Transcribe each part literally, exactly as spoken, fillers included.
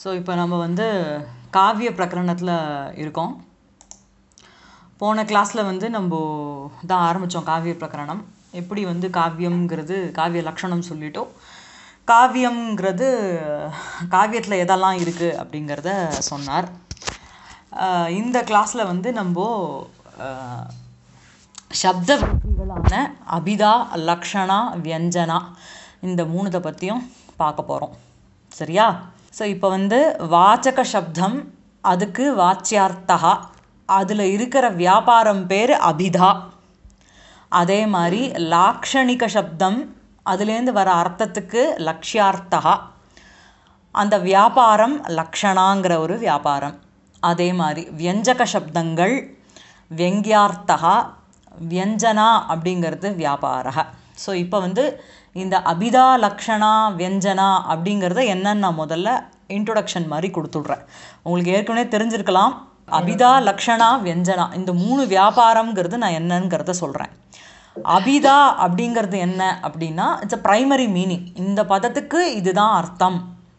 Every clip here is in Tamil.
ஸோ இப்போ நம்ம வந்து காவிய பிரகரணத்தில் இருக்கோம். போன கிளாஸில் வந்து நம்ம தான் ஆரம்பித்தோம் காவிய பிரகரணம். எப்படி வந்து காவியம்ங்கிறது காவிய லக்ஷணம் சொல்லிட்டோம். காவியம்ங்கிறது காவியத்தில் எதெல்லாம் இருக்குது அப்படிங்கிறத சொன்னார். இந்த கிளாஸில் வந்து நம்ம சப்த விருத்திகளான அபிதா, லக்ஷணா, வியஞ்சனா இந்த மூணுத்தை பற்றியும் பார்க்க போகிறோம். சரியா? ஸோ இப்போ வந்து வாச்சக சப்தம், அதுக்கு வாச்சியார்த்தா, அதில் இருக்கிற வியாபாரம் பேர் அபிதா. அதே மாதிரி லாக்ஷணிக சப்தம், அதுலேருந்து வர அர்த்தத்துக்கு லக்ஷ்யார்த்தா, அந்த வியாபாரம் லக்ஷணாங்கிற ஒரு வியாபாரம். அதே மாதிரி வியஞ்சக சப்தங்கள் வியங்கியார்த்தா, வியஞ்சனா அப்படிங்கிறது வியாபாரக. ஸோ இப்போ வந்து இந்த அபிதா, லக்ஷணா, வியஞ்சனா அப்படிங்கிறத என்னன்னு நான் முதல்ல இன்ட்ரொடக்ஷன் மாதிரி கொடுத்துட்றேன். உங்களுக்கு ஏற்கனவே தெரிஞ்சிருக்கலாம். அபிதா, லக்ஷணா, வியஞ்சனா இந்த மூணு வியாபாரம்ங்கிறது நான் என்னங்கிறத சொல்கிறேன். அபிதா அப்படிங்கிறது என்ன அப்படின்னா, இட்ஸ் அ ப்ரைமரி மீனிங். இந்த பதத்துக்கு இதுதான் அர்த்தம்.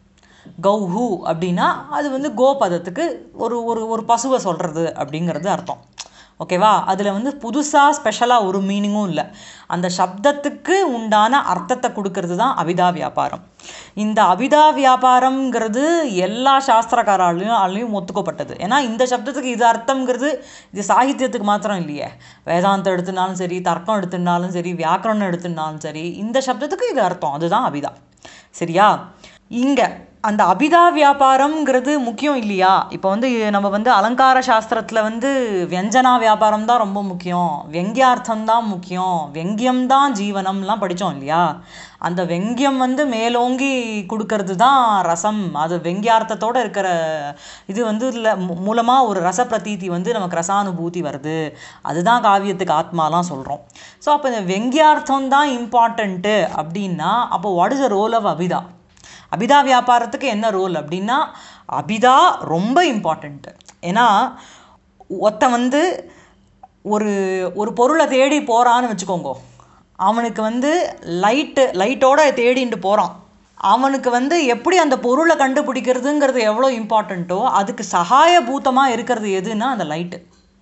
கௌஹு அப்படின்னா அது வந்து கோ பதத்துக்கு ஒரு ஒரு ஒரு பசுவை சொல்கிறது அப்படிங்கிறது அர்த்தம். ஓகேவா? அதில் வந்து புதுசாக ஸ்பெஷலாக ஒரு மீனிங்கும் இல்லை. அந்த சப்தத்துக்கு உண்டான அர்த்தத்தை கொடுக்கறது தான் அபிதா வியாபாரம். இந்த அபிதா வியாபாரம்ங்கிறது எல்லா சாஸ்திரக்காராலையும் ஆலையும் ஒத்துக்கப்பட்டது. ஏன்னா இந்த சப்தத்துக்கு இது அர்த்தம்ங்கிறது இது சாகித்யத்துக்கு மாத்திரம் இல்லையே. வேதாந்தம் எடுத்துனாலும் சரி, தர்க்கம் எடுத்துனாலும் சரி, வியாக்கரணம் எடுத்துனாலும் சரி, இந்த சப்தத்துக்கு இது அர்த்தம். அதுதான் அபிதா. சரியா? இங்கே அந்த அபிதா வியாபாரம்ங்கிறது முக்கியம் இல்லையா? இப்போ வந்து நம்ம வந்து அலங்கார சாஸ்திரத்தில் வந்து வியஞ்சனா வியாபாரம் தான் ரொம்ப முக்கியம், வெங்கியார்த்தம் தான் முக்கியம், வெங்கியம் தான் ஜீவனம்லாம் படித்தோம் இல்லையா? அந்த வெங்கியம் வந்து மேலோங்கி கொடுக்கறது தான் ரசம். அது வெங்கியார்த்தத்தோடு இருக்கிற இது வந்து இல்லை மூலமாக ஒரு ரச பிரதீதி வந்து நமக்கு ரசானுபூதி வருது. அதுதான் காவியத்துக்கு ஆத்மாலாம் சொல்கிறோம். ஸோ அப்போ இந்த வெங்கியார்த்தம் தான் இம்பார்ட்டண்ட்டு அப்படின்னா, அப்போ what is the role of அபிதா? அபிதா வியாபாரத்துக்கு என்ன ரோல் அப்படின்னா, அபிதா ரொம்ப இம்பார்ட்டண்ட்டு. ஏன்னா ஒருத்த வந்து ஒரு ஒரு பொருளை தேடி போகிறான்னு வச்சுக்கோங்க. அவனுக்கு வந்து லைட்டு லைட்டோட தேடிட்டு போகிறான். அவனுக்கு வந்து எப்படி அந்த பொருளை கண்டுபிடிக்கிறதுங்கிறது எவ்வளோ இம்பார்ட்டண்ட்டோ, அதுக்கு சகாயபூத்தமாக இருக்கிறது எதுன்னா அந்த லைட்டு.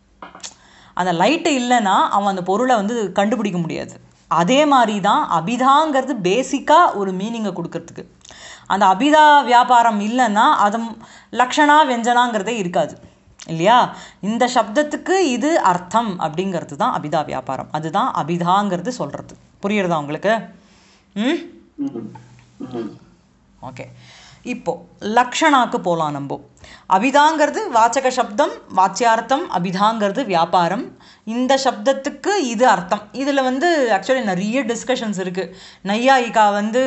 அந்த லைட்டு இல்லைன்னா அவன் அந்த பொருளை வந்து கண்டுபிடிக்க முடியாது. அதே மாதிரி தான் அபிதாங்கிறது பேசிக்காக ஒரு மீனிங்கை கொடுக்கறதுக்கு. அந்த அபிதா வியாபாரம் இல்லைன்னா அது லக்ஷணா வியஞ்சனாங்கிறதே இருக்காது இல்லையா? இந்த சப்தத்துக்கு இது அர்த்தம் அப்படிங்கிறது தான் அபிதா வியாபாரம். அதுதான் அபிதாங்கிறது சொல்கிறது. புரியுறதா உங்களுக்கு? ம் ஓகே. இப்போ லக்ஷணாக்கு போகலாம். நம்ம அபிதாங்கிறது வாச்சக சப்தம், வாச்சியார்த்தம். அபிதாங்கிறது வியாபாரம். இந்த சப்தத்துக்கு இது அர்த்தம். இதில் வந்து ஆக்சுவலி நிறைய டிஸ்கஷன்ஸ் இருக்குது. நையாயிகா வந்து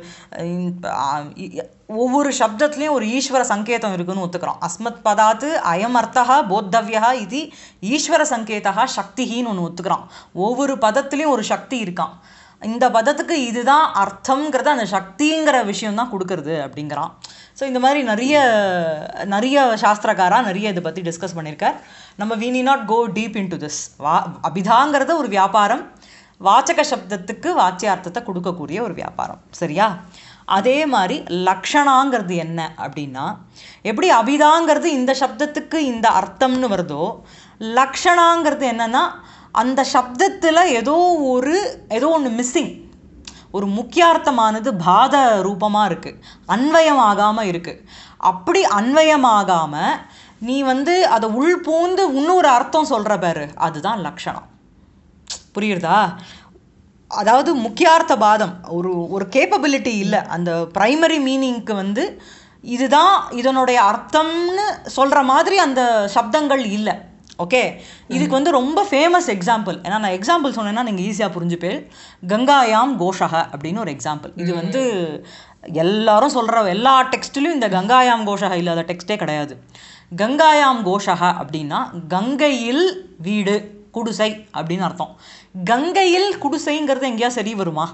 ஒவ்வொரு சப்தத்துலேயும் ஒரு ஈஸ்வர சங்கேதம் இருக்குதுன்னு ஒத்துக்கிறோம். அஸ்மத் பதாத்து அயம் அர்த்தா போத்தவ்யா இது ஈஸ்வர சங்கேதா சக்தின்னு ஒன்று ஒத்துக்கிறான். ஒவ்வொரு பதத்துலேயும் ஒரு சக்தி இருக்கான். இந்த பதத்துக்கு இதுதான் அர்த்தங்கிறத அந்த சக்திங்கிற விஷயம்தான் கொடுக்கறது அப்படிங்கிறான். ஸோ இந்த மாதிரி நிறைய நிறைய சாஸ்திரக்காரா நிறைய இதை பற்றி டிஸ்கஸ் பண்ணியிருக்கார். நம்ம we need not go deep into this. வா அபிதாங்கிறது ஒரு வியாபாரம், வாச்சக சப்தத்துக்கு வாச்சியார்த்தத்தை கொடுக்கக்கூடிய ஒரு வியாபாரம். சரியா? அதே மாதிரி லக்ஷணாங்கிறது என்ன அப்படின்னா, எப்படி அபிதாங்கிறது இந்த சப்தத்துக்கு இந்த அர்த்தம்னு வருதோ, லக்ஷணாங்கிறது என்னன்னா அந்த சப்தத்தில் ஏதோ ஒரு ஏதோ ஒன்று மிஸ்ஸிங், ஒரு முக்கியார்த்தமானது பாத ரூபமாக இருக்குது, அன்வயமாகாமல் இருக்குது. அப்படி அன்வயமாகாமல் நீ வந்து அதை உள் பூந்து இன்னொரு அர்த்தம் சொல்கிற பேர் அதுதான் லக்ஷணம். புரியுறதா? அதாவது முக்கியார்த்த பாதம் ஒரு ஒரு கேப்பபிலிட்டி இல்லை. அந்த ப்ரைமரி மீனிங்க்கு வந்து இதுதான் இதனுடைய அர்த்தம்னு சொல்கிற மாதிரி அந்த சப்தங்கள் இல்லை. ஓகே. இதுக்கு வந்து ரொம்ப ஃபேமஸ் எக்ஸாம்பிள், ஏன்னா நான் எக்ஸாம்பிள் சொன்னேன்னா நீங்கள் ஈஸியாக புரிஞ்சுப்பேன். கங்காயாம் கோஷக அப்படின்னு ஒரு எக்ஸாம்பிள். இது வந்து எல்லாரும் சொல்கிற எல்லா டெக்ஸ்ட்லையும் இந்த கங்காயாம் கோஷக இல்லாத டெக்ஸ்டே கிடையாது. கங்காயாம் கோஷக அப்படின்னா கங்கையில் வீடு, குடிசை அப்படின்னு அர்த்தம். கங்கையில் குடிசைங்கிறது எங்கேயா சரி வருமா?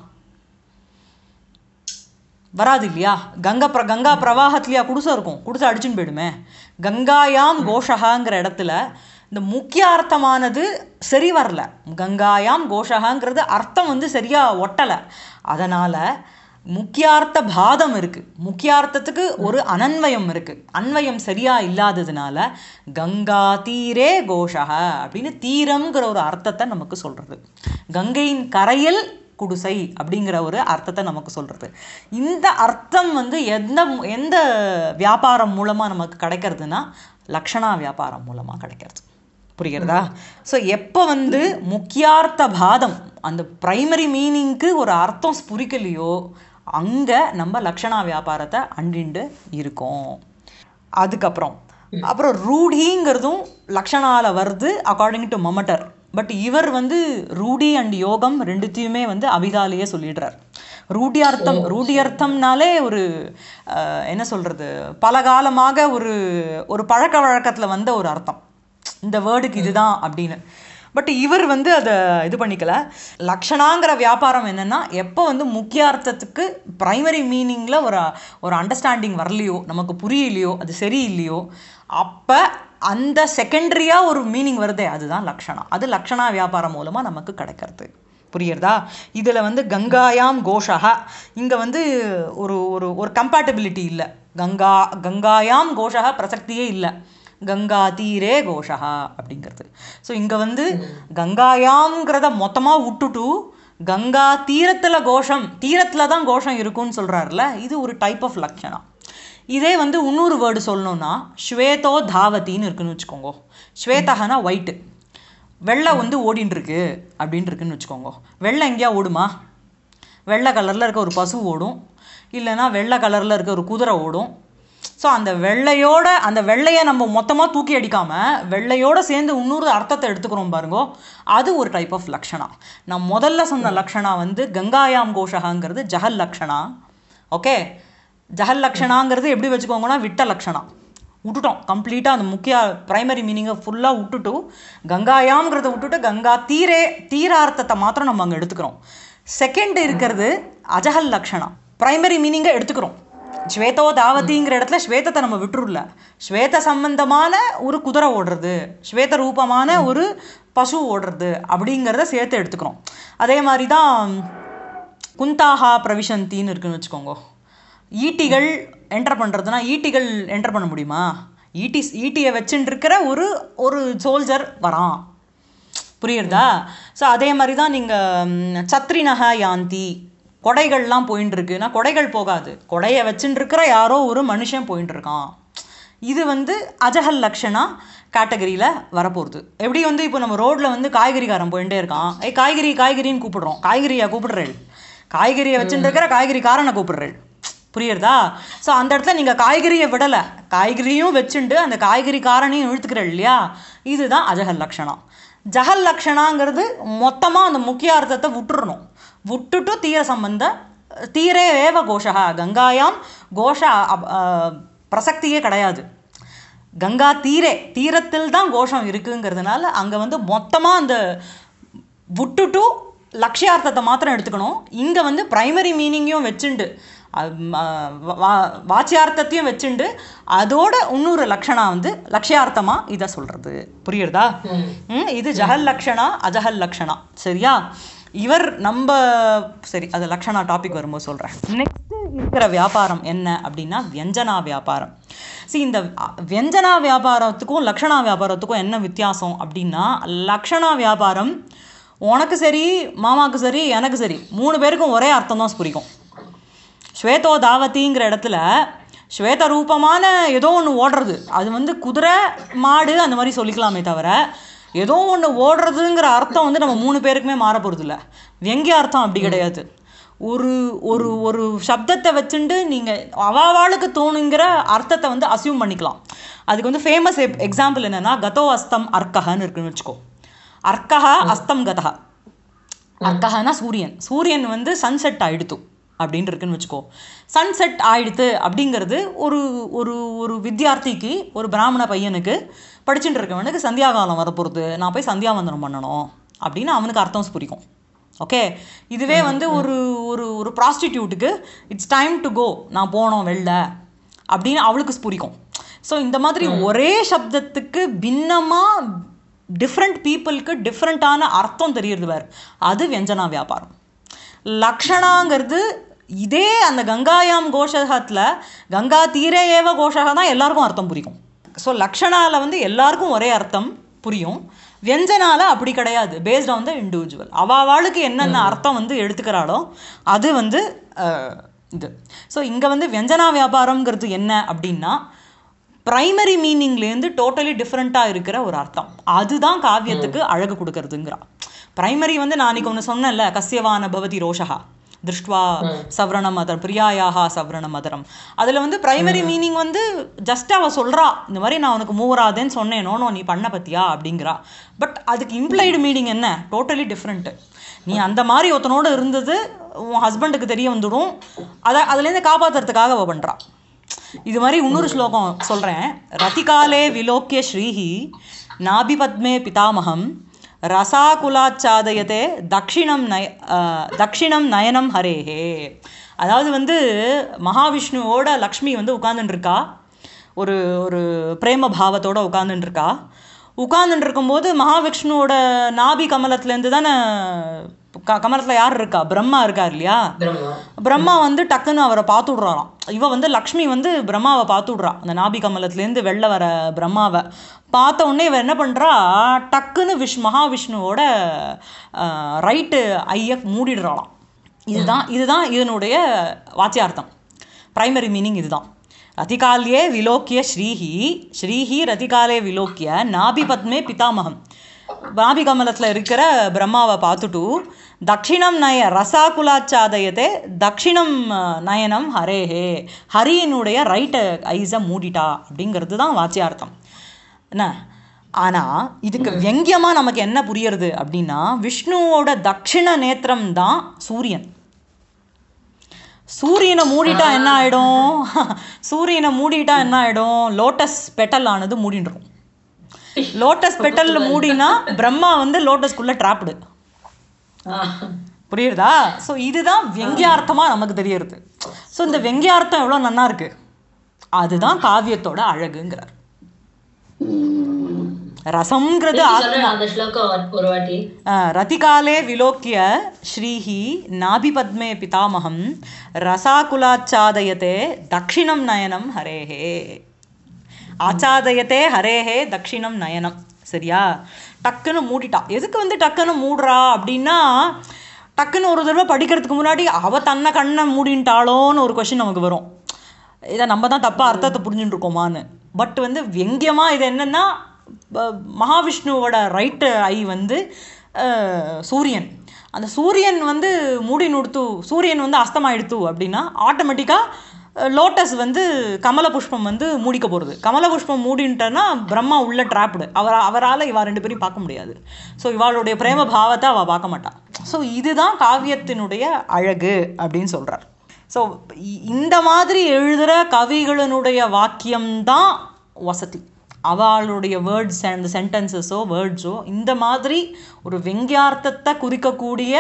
வராது இல்லையா? கங்கா பிர கங்கா பிரவாகத்துலையா குடிசை இருக்கும்? குடிசை அடிச்சுன்னு போயிடுமே. கங்காயாம் கோஷகாங்கிற இடத்துல இந்த முக்கிய அர்த்தமானது சரி வரல. கங்காயாம் கோஷகாங்கிறது அர்த்தம் வந்து சரியாக ஒட்டலை. அதனால் முக்கியார்த்த பாதம் இருக்கு, முக்கியார்த்தத்துக்கு ஒரு அனன்வயம் இருக்கு. அன்வயம் சரியா இல்லாததுனால கங்கா தீரே கோஷக அப்படின்னு தீரம்ங்கிற ஒரு அர்த்தத்தை நமக்கு சொல்றது. கங்கையின் கரையில் குடிசை அப்படிங்கிற ஒரு அர்த்தத்தை நமக்கு சொல்றது. இந்த அர்த்தம் வந்து எந்த எந்த வியாபாரம் மூலமா நமக்கு கிடைக்கிறதுனா லக்ஷணா வியாபாரம் மூலமா கிடைக்கிறது. புரிகிறதா? ஸோ எப்போ வந்து முக்கியார்த்த பாதம் அந்த பிரைமரி மீனிங்க்கு ஒரு அர்த்தம் ஸ்புரிக்கலையோ அங்கே நம்ம லக்ஷணா வியாபாரத்தை அண்டிண்டு இருக்கோம். அதுக்கப்புறம் அப்புறம் ரூಢிங்கிறதும் லக்ஷணால வருது அக்கார்டிங் டு மமட்டர். பட் இவர் வந்து ரூಢி அண்ட் யோகம் ரெண்டுத்தையுமே வந்து அபிதாலேயே சொல்லிடுறார். ரூಢியார்த்தம் ரூಢியர்த்தம்னாலே ஒரு என்ன சொல்கிறது, பல காலமாக ஒரு ஒரு பழக்க வழக்கத்தில் வந்த ஒரு அர்த்தம், இந்த வேர்டுக்கு இதுதான் அப்படின்னு. பட் இவர் வந்து அதை இது பண்ணிக்கல. லக்ஷணாங்கிற வியாபாரம் என்னென்னா எப்போ வந்து முக்கியார்த்தத்துக்கு ப்ரைமரி மீனிங்கில் ஒரு ஒரு அண்டர்ஸ்டாண்டிங் வரலையோ, நமக்கு புரியலையோ, அது சரியில்லையோ, அப்போ அந்த செகண்டரியாக ஒரு மீனிங் வருதே அதுதான் லக்ஷணா. அது லக்ஷணா வியாபாரம் மூலமாக நமக்கு கிடைக்கிறது. புரியுறதா? இதில் வந்து கங்காயாம் கோஷகா இங்கே வந்து ஒரு ஒரு ஒரு கம்பேட்டபிலிட்டி இல்லை. கங்கா கங்காயாம் கோஷகா பிரசக்தியே இல்லை, கங்கா தீரே கோஷகா அப்படிங்கிறது. ஸோ இங்கே வந்து கங்காயாம்ங்கிறத மொத்தமாக விட்டுட்டு கங்கா தீரத்தில் கோஷம், தீரத்தில் தான் கோஷம் இருக்குன்னு சொல்கிறாருல, இது ஒரு டைப் ஆஃப் லக்ஷணா. இதே வந்து இன்னொரு வேர்டு சொல்லணும்னா ஸ்வேதோ தாவத்தின்னு இருக்குன்னு வச்சுக்கோங்க. ஸ்வேதகனா ஒயிட்டு, வெள்ளை வந்து ஓடின்னு இருக்கு அப்படின்னு இருக்குன்னு வச்சுக்கோங்க. வெள்ளை எங்கேயா ஓடுமா? வெள்ளை கலரில் இருக்க ஒரு பசு ஓடும், இல்லைன்னா வெள்ளை கலரில் இருக்க ஒரு குதிரை ஓடும். ஸோ அந்த வெள்ளையோட அந்த வெள்ளையை நம்ம மொத்தமாக தூக்கி அடிக்காமல் வெள்ளையோடு சேர்ந்து இன்னொரு அர்த்தத்தை எடுத்துக்கிறோம் பாருங்கோ, அது ஒரு டைப் ஆஃப் லக்ஷணா. நான் முதல்ல சொன்ன லக்ஷணா வந்து கங்காயாம் கோஷகாங்கிறது ஜஹல் லக்ஷணா. ஓகே, ஜஹல் லக்ஷணாங்கிறது எப்படி வச்சுக்கோங்கன்னா விட்ட லக்ஷணா விட்டுட்டோம் கம்ப்ளீட்டாக. அந்த முக்கிய ப்ரைமரி மீனிங்கை ஃபுல்லாக விட்டுட்டு கங்காயாம்ங்கிறத விட்டுட்டு கங்கா தீரே தீரார்த்தத்தை மாத்திரம் நம்ம அங்கே எடுத்துக்கிறோம். செகண்ட் இருக்கிறது அஜஹல் லக்ஷணா, ப்ரைமரி மீனிங்கை எடுத்துக்கிறோம். ஸ்வேதோ தாவதிங்கிற இடத்துல ஸ்வேதத்தை நம்ம விட்டுருல, ஸ்வேத சம்பந்தமான ஒரு குதிரை ஓடுறது, ஸ்வேத ரூபமான ஒரு பசு ஓடுறது அப்படிங்கிறத சேர்த்து எடுத்துக்கிறோம். அதே மாதிரி தான் குந்தாஹா பிரவிசந்தின்னு இருக்குன்னு வச்சுக்கோங்க. ஈட்டிகள் என்டர் பண்ணுறதுனா ஈட்டிகள் என்டர் பண்ண முடியுமா? ஈட்டி ஈட்டியை வச்சுட்டு இருக்கிற ஒரு ஒரு சோல்ஜர் வரான். புரியுறதா? ஸோ அதே மாதிரி தான் நீங்கள் சத்ரினஹா யாந்தி, கொடைகள்லாம் போயின்னு இருக்குன்னா கொடைகள் போகாது, கொடையை வச்சுட்டு இருக்கிற யாரோ ஒரு மனுஷன் போயின்னு இருக்கான். இது வந்து அஜஹல் லக்ஷணா கேட்டகரியில் வரப்போகுது. எப்படி வந்து இப்போ நம்ம ரோட்டில் வந்து காய்கறிக்காரன் போயிட்டே இருக்கான், ஏய் காய்கறி காய்கறின்னு கூப்பிடுறோம், காய்கறியை கூப்பிடுறேன், காய்கறியை வச்சுட்டு இருக்கிற காய்கறிக்காரனை கூப்பிடுறேன். புரியுறதா? ஸோ அந்த இடத்துல நீங்கள் காய்கறியை விடலை, காய்கறியும் வச்சுட்டு அந்த காய்கறிக்காரனையும் இழுத்துக்கிறேன் இல்லையா, இதுதான் அஜஹல் லக்ஷணா. ஜஹல் லக்ஷணாங்கிறது மொத்தமாக அந்த முக்கிய அர்த்தத்தை விட்டுறணும். விட்டுட்டு தீர சம்பந்த தீரே ஏவ கோஷகா, கங்காயாம் கோஷ பிரசக்தியே கிடையாது. கங்கா தீரே தீரத்தில் தான் கோஷம் இருக்குங்கிறதுனால அங்கே வந்து மொத்தமாக அந்த விட்டுட்டு லக்ஷியார்த்தத்தை மாத்திரம் எடுத்துக்கணும். இங்கே வந்து ப்ரைமரி மீனிங்கையும் வச்சுண்டு வாச்சியார்த்தத்தையும் வச்சுண்டு அதோட இன்னொரு லக்ஷணா வந்து லக்ஷியார்த்தமாக இதை சொல்கிறது. புரியுறதா? இது ஜஹல் லக்ஷணா அஜஹல் லக்ஷணா. சரியா? இவர் நம்ம சரி அது லக்ஷணா டாபிக் வரும்போது சொல்கிறேன். நெக்ஸ்ட்டு இருக்கிற வியாபாரம் என்ன அப்படின்னா வியஞ்சனா வியாபாரம். சரி, இந்த வியஞ்சனா வியாபாரத்துக்கும் லக்ஷணா வியாபாரத்துக்கும் என்ன வித்தியாசம் அப்படின்னா, லக்ஷணா வியாபாரம் உனக்கு சரி மாமாவுக்கு சரி எனக்கு சரி மூணு பேருக்கும் ஒரே அர்த்தம் தான் புரியும். ஸ்வேதோ தாவத்திங்கிற இடத்துல ஸ்வேத ரூபமான ஏதோ ஒன்று ஓடுறது, அது வந்து குதிரை மாடு அந்த மாதிரி சொல்லிக்கலாமே தவிர ஏதோ ஒன்று ஓடுறதுங்கிற அர்த்தம் வந்து நம்ம மூணு பேருக்குமே மாற போகிறது இல்லை. வெங்கிய அர்த்தம் அப்படி கிடையாது. ஒரு ஒரு ஒரு சப்தத்தை வச்சுட்டு நீங்கள் அவாவாளுக்கு தோணுங்கிற அர்த்தத்தை வந்து அசியூம் பண்ணிக்கலாம். அதுக்கு வந்து ஃபேமஸ் எக்ஸாம்பிள் என்னென்னா கதோ அஸ்தம் அர்க்கஹன்னு இருக்குன்னு வச்சுக்கோ. அர்க்கஹா அஸ்தம் கதா. அர்க்கஹனா சூரியன், சூரியன் வந்து சன்செட் ஆயிடுத்து அப்படின்னு இருக்குன்னு வச்சுக்கோ. சன்செட் ஆயிடுத்து அப்படிங்கிறது ஒரு ஒரு ஒரு வித்தியார்த்திக்கு, ஒரு பிராமண பையனுக்கு படிச்சுட்டு இருக்கவனுக்கு சந்தியாகாலம் வரப்போகிறது, நான் போய் சந்தியாவந்தனம் பண்ணணும் அப்படின்னு அவனுக்கு அர்த்தம் புரியும். ஓகே, இதுவே வந்து ஒரு ஒரு ஒரு ப்ராஸ்டிடியூட்டுக்கு இட்ஸ் டைம் டு கோ, நான் போனோம் வெளில அப்படின்னு அவளுக்கு புரியும். ஸோ இந்த மாதிரி ஒரே சப்தத்துக்கு பின்னமாக டிஃப்ரெண்ட் பீப்புளுக்கு டிஃப்ரெண்ட்டான அர்த்தம் தெரியுறது வேறு, அது வியஞ்சனா வியாபாரம். லக்ஷணாங்கிறது இதே அந்த கங்காயாம் கோஷகத்தில் கங்கா தீரே ஏவ கோஷக தான் எல்லாருக்கும் அர்த்தம் புரியும். ஸோ லக்ஷணாவில் வந்து எல்லாருக்கும் ஒரே அர்த்தம் புரியும். வியஞ்சனால அப்படி கிடையாது. Based on the individual. அவாவாளுக்கு என்னென்ன அர்த்தம் வந்து எடுத்துக்கிறாளோ அது வந்து இது. ஸோ இங்கே வந்து வியஞ்சனா வியாபாரம்ங்கிறது என்ன அப்படின்னா ப்ரைமரி மீனிங்லேருந்து டோட்டலி டிஃப்ரெண்ட்டாக இருக்கிற ஒரு அர்த்தம். அதுதான் காவியத்துக்கு அழகு கொடுக்கறதுங்கிறா. ப்ரைமரி வந்து நான் அன்றைக்கி ஒன்று சொன்னேன்ல, கஸ்யவான பவதி ரோஷகா திருஷ்டுவா சவரண மதரம் பிரியாயாக சவரண மதரம். அதில் வந்து ப்ரைமரி மீனிங் வந்து ஜஸ்ட் அவள் சொல்கிறா, இந்த மாதிரி நான் உனக்கு மூவராதேன்னு சொன்னேனோனோ நீ பண்ண பற்றியா அப்படிங்கிறா. பட் அதுக்கு இம்ப்ளைடு மீனிங் என்ன? Totally different. நீ அந்த மாதிரி ஒருத்தனோடு இருந்தது உன் ஹஸ்பண்டுக்கு தெரிய வந்துடும், அதை அதுலேருந்து காப்பாற்றுறதுக்காக அவள் பண்ணுறா. இது மாதிரி இன்னொரு ஸ்லோகம் சொல்கிறேன். ரதிகாலே விலோக்கிய ஸ்ரீஹி நாபிபத்மே பிதாமகம் ரசாகுலாச்சாதயத்தே தக்ஷிணம் நய தக்ஷிணம் நயனம் ஹரேஹே. அதாவது வந்து மகாவிஷ்ணுவோட லக்ஷ்மி வந்து உட்கார்ந்துட்டுருக்கா, ஒரு ஒரு பிரேம பாவத்தோடு உட்கார்ந்துட்டுருக்கா. உட்கார்ந்துட்டு இருக்கும்போது மகாவிஷ்ணுவோட நாபி கமலத்துலேருந்து தானே க கமலத்தில் யார் இருக்கா? பிரம்மா இருக்கார் இல்லையா? பிரம்மா வந்து டக்குன்னு அவரை பார்த்து விட்றாராம். இவ வந்து லக்ஷ்மி வந்து பிரம்மாவை பார்த்து விட்றா. அந்த நாபி கமலத்துலேருந்து வெளில வர பிரம்மாவை பார்த்த உடனே இவ என்ன பண்ணுறா, டக்குன்னு விஷ் மகாவிஷ்ணுவோட ரைட்டு ஐய மூடிடுறாளாம். இதுதான் இதுதான் இதனுடைய வாச்சியார்த்தம். ப்ரைமரி மீனிங் இதுதான். ரதிகாலே விலோக்கிய ஸ்ரீஹி ஸ்ரீஹி ரதிகாலே விலோக்கிய நாபிபத்மே பிதாமகம். நாபி கமலத்தில் இருக்கிற பிரம்மாவை பார்த்துட்டு தக்ஷிணம் நய ரசாகுலாச்சாதயத்தே தக்ஷிணம் நயனம் ஹரேஹே, ஹரியினுடைய ரைட்டு ஐஸை மூடிட்டா அப்படிங்கிறது தான் வாச்சியார்த்தம் என்ன. ஆனால் இதுக்கு வெங்கியமாக நமக்கு என்ன புரியுறது அப்படின்னா, விஷ்ணுவோட தக்ஷிண நேத்திரம் தான் சூரியன். சூரியனை மூடிட்டா என்ன ஆகிடும்? சூரியனை மூடிட்டா என்ன ஆகிடும்? லோட்டஸ் பெட்டல் ஆனது மூடிடும். லோட்டஸ் பெட்டலில் மூடினா பிரம்மா வந்து லோட்டஸ்குள்ளே ட்ராப்டு. புரியுறதா? ஸோ இதுதான் வெங்கியார்த்தமாக நமக்கு தெரியறது. ஸோ இந்த வெங்கியார்த்தம் எவ்வளோ நன்னா இருக்கு, அதுதான் காவியத்தோட அழகுங்கிறார். ரசம்ங்கிறது ஆத்மா. ரதிகாலே விலோக்கிய ஸ்ரீஹி நாபிபத்மே பிதாமகம் ரசாகுலாச்சாதயத்தே தக்ஷிணம் நயனம் ஹரேஹே. ஆச்சாதயத்தே ஹரேஹே தக்ஷிணம் நயனம். சரியா? டக்குன்னு மூடிட்டா. எதுக்கு வந்து டக்குன்னு மூடுறா அப்படின்னா, டக்குன்னு ஒரு தடவை படிக்கிறதுக்கு முன்னாடி அவள் தன்னை கண்ணை மூடின்ட்டாளோன்னு ஒரு கொஷின் நமக்கு வரும். இதை நம்ம தான் தப்பாக அர்த்தத்தை புரிஞ்சுட்டு இருக்கோமான்னு. பட் வந்து வெங்கியமாக இது என்னென்னா, மகாவிஷ்ணுவோட ரைட்டு ஐ வந்து சூரியன். அந்த சூரியன் வந்து மூடி நுடுத்து, சூரியன் வந்து அஸ்தமாயிடுத்து அப்படின்னா ஆட்டோமேட்டிக்காக லோட்டஸ் வந்து கமல புஷ்பம் வந்து மூடிக்க போகிறது. கமல புஷ்பம் மூடின்ட்டேன்னா பிரம்மா உள்ள ட்ராப்டு. அவர் அவரால் இவா ரெண்டு பேரையும் பார்க்க முடியாது. ஸோ இவாளுடைய பிரேம பாவத்தை அவள் பார்க்க மாட்டாள். ஸோ இதுதான் காவியத்தினுடைய அழகு அப்படின்னு சொல்கிறார். ஸோ இந்த மாதிரி எழுதுகிற கவிகளினுடைய வாக்கியம்தான் வசதி. அவளுடைய வேர்ட்ஸ் அண்ட் சென்டென்சஸோ வேர்ட்ஸோ இந்த மாதிரி ஒரு வெங்கியார்த்தத்தை குறிக்கக்கூடிய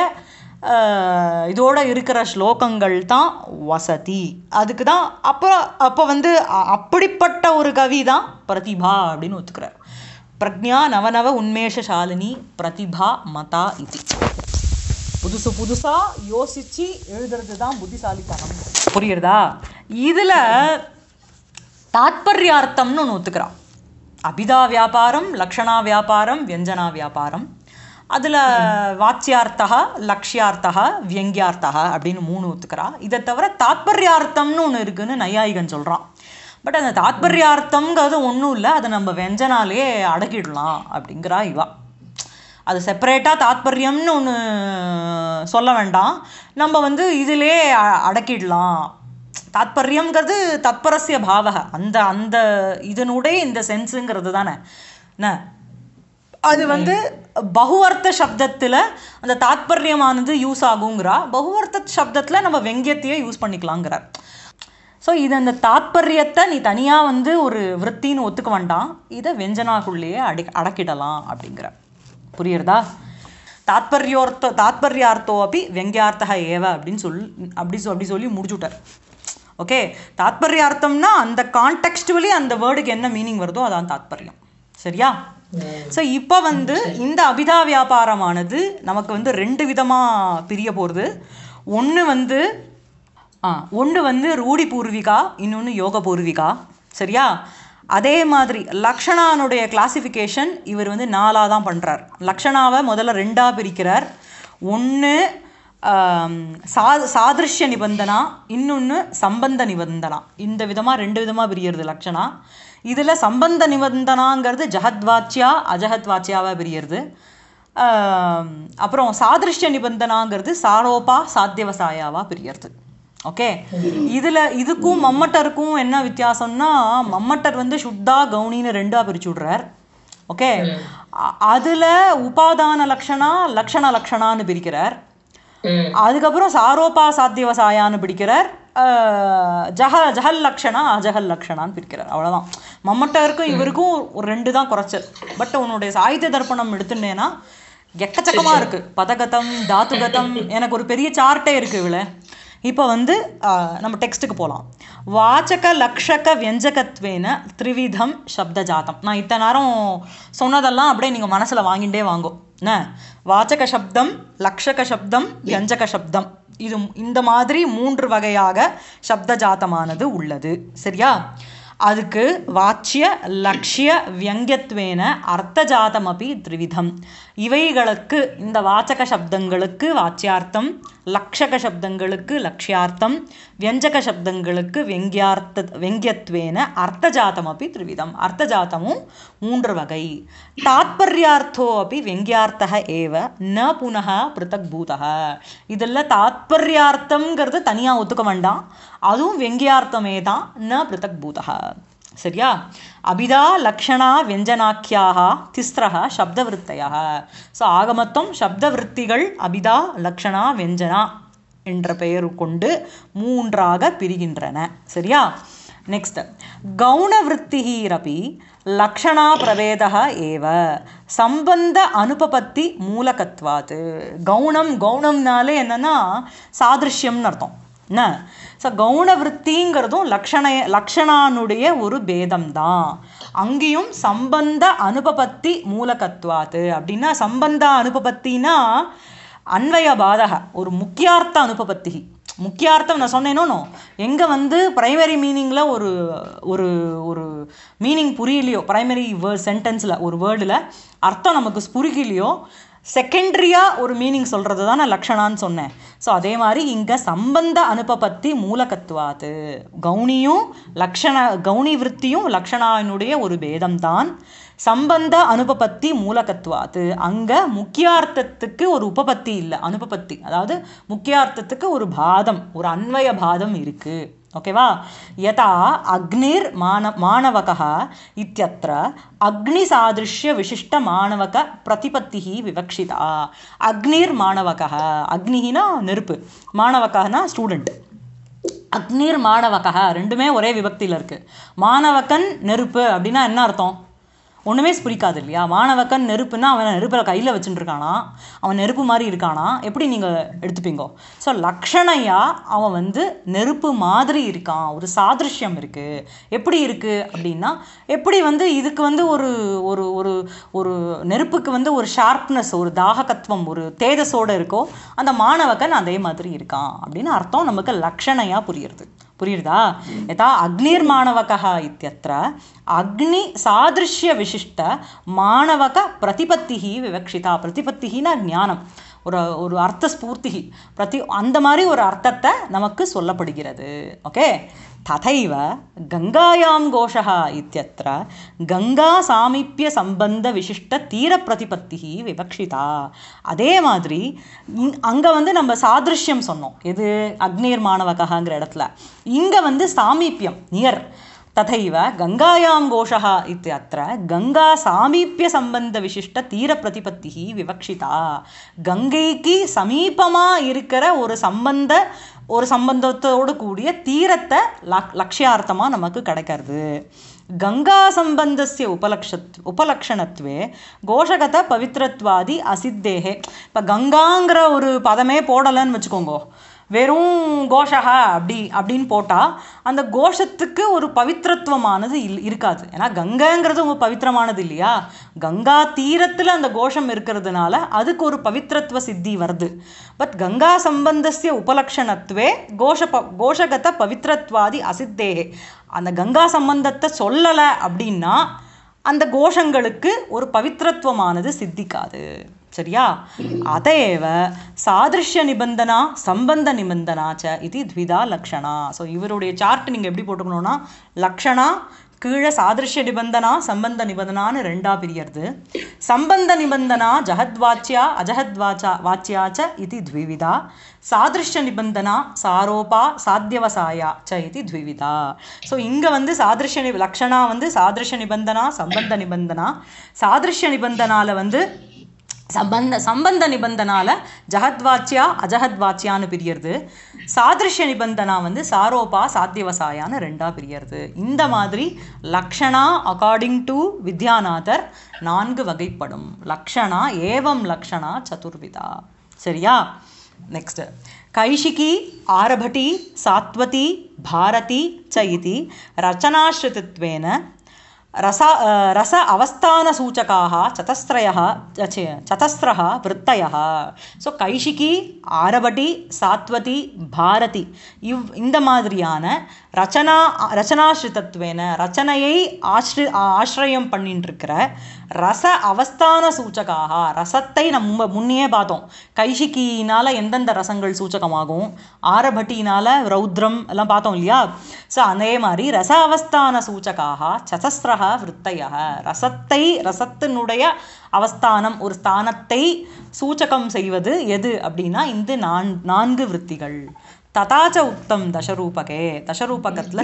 இதோட இருக்கிற ஸ்லோகங்கள் தான் வசதி. அதுக்கு தான் அப்போ அப்போ வந்து அப்படிப்பட்ட ஒரு கவி தான் பிரதிபா அப்படின்னு ஒத்துக்கிறார். பிரக்ஞா நவநவ உன்மேஷசாலினி பிரதிபா மதா இது. புதுசு புதுசாக யோசித்து எழுதுறது தான் புத்திசாலித்தனம். புரியுறதா? இதில் தாத்பர்யார்த்தம்னு ஒன்று ஒத்துக்கிறான். அபிதா வியாபாரம், லக்ஷணா வியாபாரம், வியஞ்சனா வியாபாரம். அதில் வாச்சியார்த்தா, லக்ஷ்யார்த்தா, வியங்கியார்த்தா அப்படின்னு மூணு ஒத்துக்கிறா. இதை தவிர தாத்பர்யார்த்தம்னு ஒன்று இருக்குதுன்னு நையாயிகன் சொல்கிறான். பட் அந்த தாத்பர்யார்த்தம்ங்கிறது ஒன்றும் இல்லை, அதை நம்ம வெஞ்சனாலே அடக்கிடலாம் அப்படிங்கிறா இவா. அது செப்பரேட்டாக தாத்பர்யம்னு ஒன்று சொல்ல வேண்டாம், நம்ம வந்து இதிலே அடக்கிடலாம். தாத்பர்யங்கிறது தத்பரஸ்ய பாவக, அந்த அந்த இதனுடைய இந்த சென்ஸுங்கிறது தானே என்ன. அது வந்து பகுவர்த்த சப்தத்தில் அந்த தாத்பர்யமானது யூஸ் ஆகுங்கிறா. பகுவர்த்த சப்தத்தில் நம்ம வெங்கியத்தையே யூஸ் பண்ணிக்கலாங்கிறார். ஸோ இது அந்த தாத்பரியத்தை நீ தனியாக வந்து ஒரு விற்த்தின்னு ஒத்துக்க வேண்டாம், இதை வெஞ்சனாக்குள்ளேயே அடி அடக்கிடலாம் அப்படிங்கிற. புரியுறதா? தாத்பர்யோர்த்த தாத்பர்யார்த்தோ அப்படி வெங்கியார்த்தா ஏவ அப்படின்னு சொல் அப்படி சொ அப்படி சொல்லி முடிச்சுட்டார். ஓகே, தாத்பர்யார்த்தம்னா அந்த கான்டெக்ஸ்டுவலி அந்த வேர்டுக்கு என்ன மீனிங் வருதோ அதான் தாத்பர்யம். சரியா? ஸோ இப்போ வந்து இந்த அபிதா வியாபாரமானது நமக்கு வந்து ரெண்டு விதமாக பிரிய போகிறது. ஒன்று வந்து ஆ ஒன்று வந்து ரூடி பூர்விகா, இன்னொன்று யோக பூர்விகா. சரியா? அதே மாதிரி லக்ஷணானுடைய கிளாசிஃபிகேஷன் இவர் வந்து நாலாக தான் பண்ணுறார். லக்ஷணாவை முதல்ல ரெண்டாக பிரிக்கிறார். ஒன்று சா சாதிருஷ்ய நிபந்தனா, இன்னொன்று சம்பந்த நிபந்தனா. இந்த விதமாக ரெண்டு விதமாக பிரியறது லக்ஷணா. இதில் சம்பந்த நிபந்தனாங்கிறது ஜஹத்வாச்சியா அஜஹத்வாச்சியாவாக பிரியறது. அப்புறம் சாதிருஷ்ய நிபந்தனாங்கிறது சாரோபா சாத்தியவசாயாவாக பிரியறது. ஓகே, இதில் இதுக்கும் மம்மட்டருக்கும் என்ன வித்தியாசம்னா, மம்மட்டர் வந்து சுத்தா கவுனின்னு ரெண்டாக பிரிச்சு விட்றார். ஓகே, அதில் உபாதான லக்ஷணா லக்ஷண லக்ஷணான்னு பிரிக்கிறார். அதுக்கப்புறம் சாரோபா சாத்தியவசாயான்னு பிடிக்கிறார். ஜஹ ஜஹல் லக்ஷணா அஜஹல் லக்ஷணான்னு பிரிக்கிறார். அவ்வளோதான். மம்மட்டருக்கும் இவருக்கும் ஒரு ரெண்டு தான் குறைச்சல். பட் உன்னுடைய சாகித்ய தர்ப்பணம் எடுத்துட்டேன்னா எக்கச்சக்கமாக இருக்குது. பதகதம் தாத்துகதம், எனக்கு ஒரு பெரிய சார்ட்டே இருக்குது இவ்வளோ. இப்போ வந்து நம்ம டெக்ஸ்ட்டுக்கு போகலாம். வாச்சக லக்ஷக வியஞ்சகத்வேன த்ரிவிதம் சப்தஜாத்தம். நான் இத்தனை நேரம் சொன்னதெல்லாம் அப்படியே நீங்கள் மனசில் வாங்கிட்டே வாங்கோ. என்ன வாச்சக சப்தம், லக்ஷக சப்தம், வியஞ்சக சப்தம், இது இந்த மாதிரி மூன்று வகையாக சப்தஜாத்தமானது உள்ளது. சரியா? அதுக்கு வாச்சிய லக்ஷ்ய வியங்கியத்வேன அர்த்தஜாத்தம் அப்படி த்ரிவிதம். இவைகளுக்கு இந்த வாச்சக சப்தங்களுக்கு வாச்சியார்த்தம், லக்ஷக சப்தங்களுக்கு லக்ஷ்யார்த்தம், வியஞ்சக சப்தங்களுக்கு வெங்கியார்த்த வெங்கியத்வேன அர்த்தஜாத்தம் அப்படி த்ரிவிதம். அர்த்தஜாத்தமும் மூன்று வகை. தாத்பர்யார்த்தோ அப்படி வெங்கியார்த்தக ஏவ ந புனः பிருத்தக் பூதः. இதில் தாத்பர்யார்த்தம்ங்கிறது தனியாக ஒத்துக்க வேண்டாம், அதுவும் வெங்கியார்த்தமே தான், ந பிருத்தக் பூதः. சரியா? அபிதா லக்ஷணா வியஞ்சனாக்கியாக திஸ்ரஹ சப்தவிருத்தையா. ஸோ ஆகமத்தம் சப்தவிருத்திகள் அபிதா லக்ஷணா வியஞ்சனா என்ற பெயர் கொண்டு மூன்றாக பிரிகின்றன. சரியா? நெக்ஸ்ட், கௌணவிருத்திரபி லக்ஷணா பிரவேதः ஏவ சம்பந்த அனுபபத்தி மூலகத்வாத். கௌணம் கௌணம்னாலே என்னன்னா சாதிருஷ்யம்னு அர்த்தம். என்ன? ஸோ கௌணவிருத்திங்கிறதும் லக்ஷண லக்ஷணானுடைய ஒரு பேதம்தான். அங்கேயும் சம்பந்த அனுபபத்தி மூலகத்வாத்து. அப்படின்னா சம்பந்த அனுபபத்தினா அன்வய பாதக, ஒரு முக்கியார்த்த அனுபபத்தி. முக்கியார்த்தம் நான் சொன்னேனோ, எங்கே வந்து ப்ரைமரி மீனிங்கில் ஒரு ஒரு ஒரு மீனிங் புரியலையோ, ப்ரைமரி வேர்ட் சென்டென்ஸில் ஒரு வேர்டில் அர்த்தம் நமக்கு புரியலையோ, செகண்ட்ரியாக ஒரு மீனிங் சொல்கிறது தான் நான் லக்ஷணான்னு சொன்னேன். ஸோ அதே மாதிரி இங்கே சம்பந்த அனுபபத்தி மூலகத்வாத்து. கவுனியும் லக்ஷண கவுனி விற்த்தியும் லக்ஷணாவினுடைய ஒரு பேதம்தான். சம்பந்த அனுபபத்தி மூலகத்வாத்து. அங்கே முக்கியார்த்தத்துக்கு ஒரு உபபத்தி இல்லை, அனுபபத்தி, அதாவது முக்கியார்த்தத்துக்கு ஒரு பாதம், ஒரு அன்வய பாதம் இருக்குது. ஓகேவா? யதா அக்னிர் மான மாணவகः இத்யத்ர அக்னி சாதிருஷ்ய விசிஷ்ட மாணவக பிரதிபத்தி விவக்ஷிதா. அக்னிர் மாணவகः, அக்னினா நெருப்பு, மாணவகனா ஸ்டூடெண்ட். அக்னிர் மாணவகः ரெண்டுமே ஒரே விபக்தியில் இருக்குது. மாணவகன் நெருப்பு அப்படின்னா என்ன அர்த்தம்? ஒன்றுமே புரிக்காது இல்லையா? மாணவக்கன் நெருப்புன்னா அவன் நெருப்பில் கையில் வச்சுட்டு இருக்கானா, அவன் நெருப்பு மாதிரி இருக்கானா, எப்படி நீங்கள் எடுத்துப்பீங்கோ? ஸோ லக்ஷணையா அவன் வந்து நெருப்பு மாதிரி இருக்கான், ஒரு சாதிருஷ்யம் இருக்குது. எப்படி இருக்குது அப்படின்னா, எப்படி வந்து இதுக்கு வந்து ஒரு ஒரு ஒரு ஒரு நெருப்புக்கு வந்து ஒரு ஷார்ப்னஸ், ஒரு தாககத்துவம், ஒரு தேஜஸோடு இருக்கோ, அந்த மாணவக்கன் அதே மாதிரி இருக்கான் அப்படின்னு அர்த்தம் நமக்கு லக்ஷணையா புரியுறது. புரியுறதா? யதா அக்னிர் மாணவகः இத்யத்ர அக்னி சாதிருஷ்ய விசிஷ்ட மாணவக பிரதிபத்தி விவக்ஷிதா. பிரதிபத்தினா ஞானம், ஒரு ஒரு அர்த்த ஸ்பூர்த்தி, பிரதி அந்த மாதிரி ஒரு அர்த்தத்தை நமக்கு சொல்லப்படுகிறது. ஓகே. ததைவ கங்காயாம் கோஷः இத்யத்ர கங்கா சாமீப்பிய சம்பந்த விசிஷ்ட தீர பிரதிபத்தி விவக்ஷிதா. அதே மாதிரி அங்கே வந்து நம்ம சாதிருஷ்யம் சொன்னோம், எது அக்னிர் மாணவகங்கிற இடத்துல. இங்கே வந்து சாமீப்பியம், நியர். ததைவ கங்காயாம் கோஷः இத்யத்ர கங்கா சாமீப்பிய சம்பந்த விசிஷ்ட தீர பிரதிபத்தி விவக்ஷிதா. கங்கைக்கு சமீபமாக இருக்கிற ஒரு சம்பந்த ஒரு சம்பந்தத்தோடு கூடிய தீரத்தை லக் லக்ஷியார்த்தமாக நமக்கு கிடைக்கிறது. கங்கா சம்பந்தஸ்ய உபலக்ஷத் உபலக்ஷணத்வே கோஷகத பவித்ரத்வாதி அசித்தேகே. இப்போ கங்காங்கிற ஒரு பதமே போடலைன்னு வச்சுக்கோங்க, வெறும் கோஷகா அப்படி அப்படின்னு போட்டால் அந்த கோஷத்துக்கு ஒரு பவித்திரத்துவமானது இல் இருக்காது. ஏன்னா கங்கைங்கிறது உங்கள் பவித்திரமானது இல்லையா? கங்கா தீரத்தில் அந்த கோஷம் இருக்கிறதுனால அதுக்கு ஒரு பவித்திரத்துவ சித்தி வருது. பட் கங்கா சம்பந்தஸ்ய உபலக்ஷணத்துவே கோஷ ப கோஷகத பவித்திரத்வாதி அசித்தே. அந்த கங்கா சம்பந்தத்தை சொல்லலை அப்படின்னா அந்த கோஷங்களுக்கு ஒரு பவித்திரத்துவமானது சித்திக்காது. சரியா? அதையேவ சாதிருஷ்ய நிபந்தனா சம்பந்த நிபந்தனாச்ச இது த்விதா லக்ஷணா. ஸோ இவருடைய சார்ட் நீங்கள் எப்படி போட்டுக்கணும்னா லக்ஷணா கீழே சாதிருஷ்ய நிபந்தனா சம்பந்த நிபந்தனான்னு ரெண்டா பிரியறது. சம்பந்த நிபந்தனா ஜஹத்வாச்சியா அஜஹத்வாச்சா வாச்சியாச்ச இது த்விவிதா. சாதிருஷ்ய நிபந்தனா சாரோபா சாத்தியவசாயா ச இது த்விவிதா. ஸோ இங்கே வந்து சாதிருஷ்ய நி லக்ஷணா வந்து சாதிருஷ்ய நிபந்தனா சம்பந்த நிபந்தனா. சாதிருஷ்ய நிபந்தனால வந்து சம்பந்த சம்பந்த நிபந்தனால ஜஹத்வாச்சியா அஜஹத்வாச்சியான்னு பிரியறது. சாதிருஷ்ய நிபந்தனா வந்து சாரோபா சாத்தியவசாயான்னு ரெண்டா பிரியறது. இந்த மாதிரி லக்ஷணா அக்கார்டிங் டு வித்யாநாதர் நான்கு வகைப்படும். லக்ஷணா ஏவம் லக்ஷணா சதுர்விதா. சரியா? நெக்ஸ்ட் கைஷிகி ஆரபட்டி சாத்வதி பாரதி ச இதி ரச்சனாஸ்ருதித்வேன रस रस अवस्थानसूचकाः चतस्त्रयः चतस्रः वृत्तयः. ஸோ கைஷிகி ஆரபட்டி சாத்வதி பாரதி இவ் இந்த மாதிரியான ரச்சனா ரச்சனாஸ்ரிதத்துவேன ரச்சனையை ஆஸ்ரி ஆசிரியம் பண்ணிட்டுருக்கிற ரச அவஸ்தான சூச்சகாக ரசத்தை நம்ம முன்னையே பார்த்தோம். கைஷிக்கினால் எந்தெந்த ரசங்கள் சூச்சகமாகும், ஆரபட்டினால் ரௌத்ரம் எல்லாம் பார்த்தோம் இல்லையா? ஸோ அதே மாதிரி ரச அவஸ்தான சூச்சகாக சதஸ்ரக விற்த்தைய ரசத்தை ரசத்தினுடைய அவஸ்தானம் ஒரு ஸ்தானத்தை சூச்சகம் செய்வது எது அப்படின்னா இந்த நான் நான்கு விற்த்திகள். ததாச்ச உக்தம் தசரூபகே தசரூபகத்துல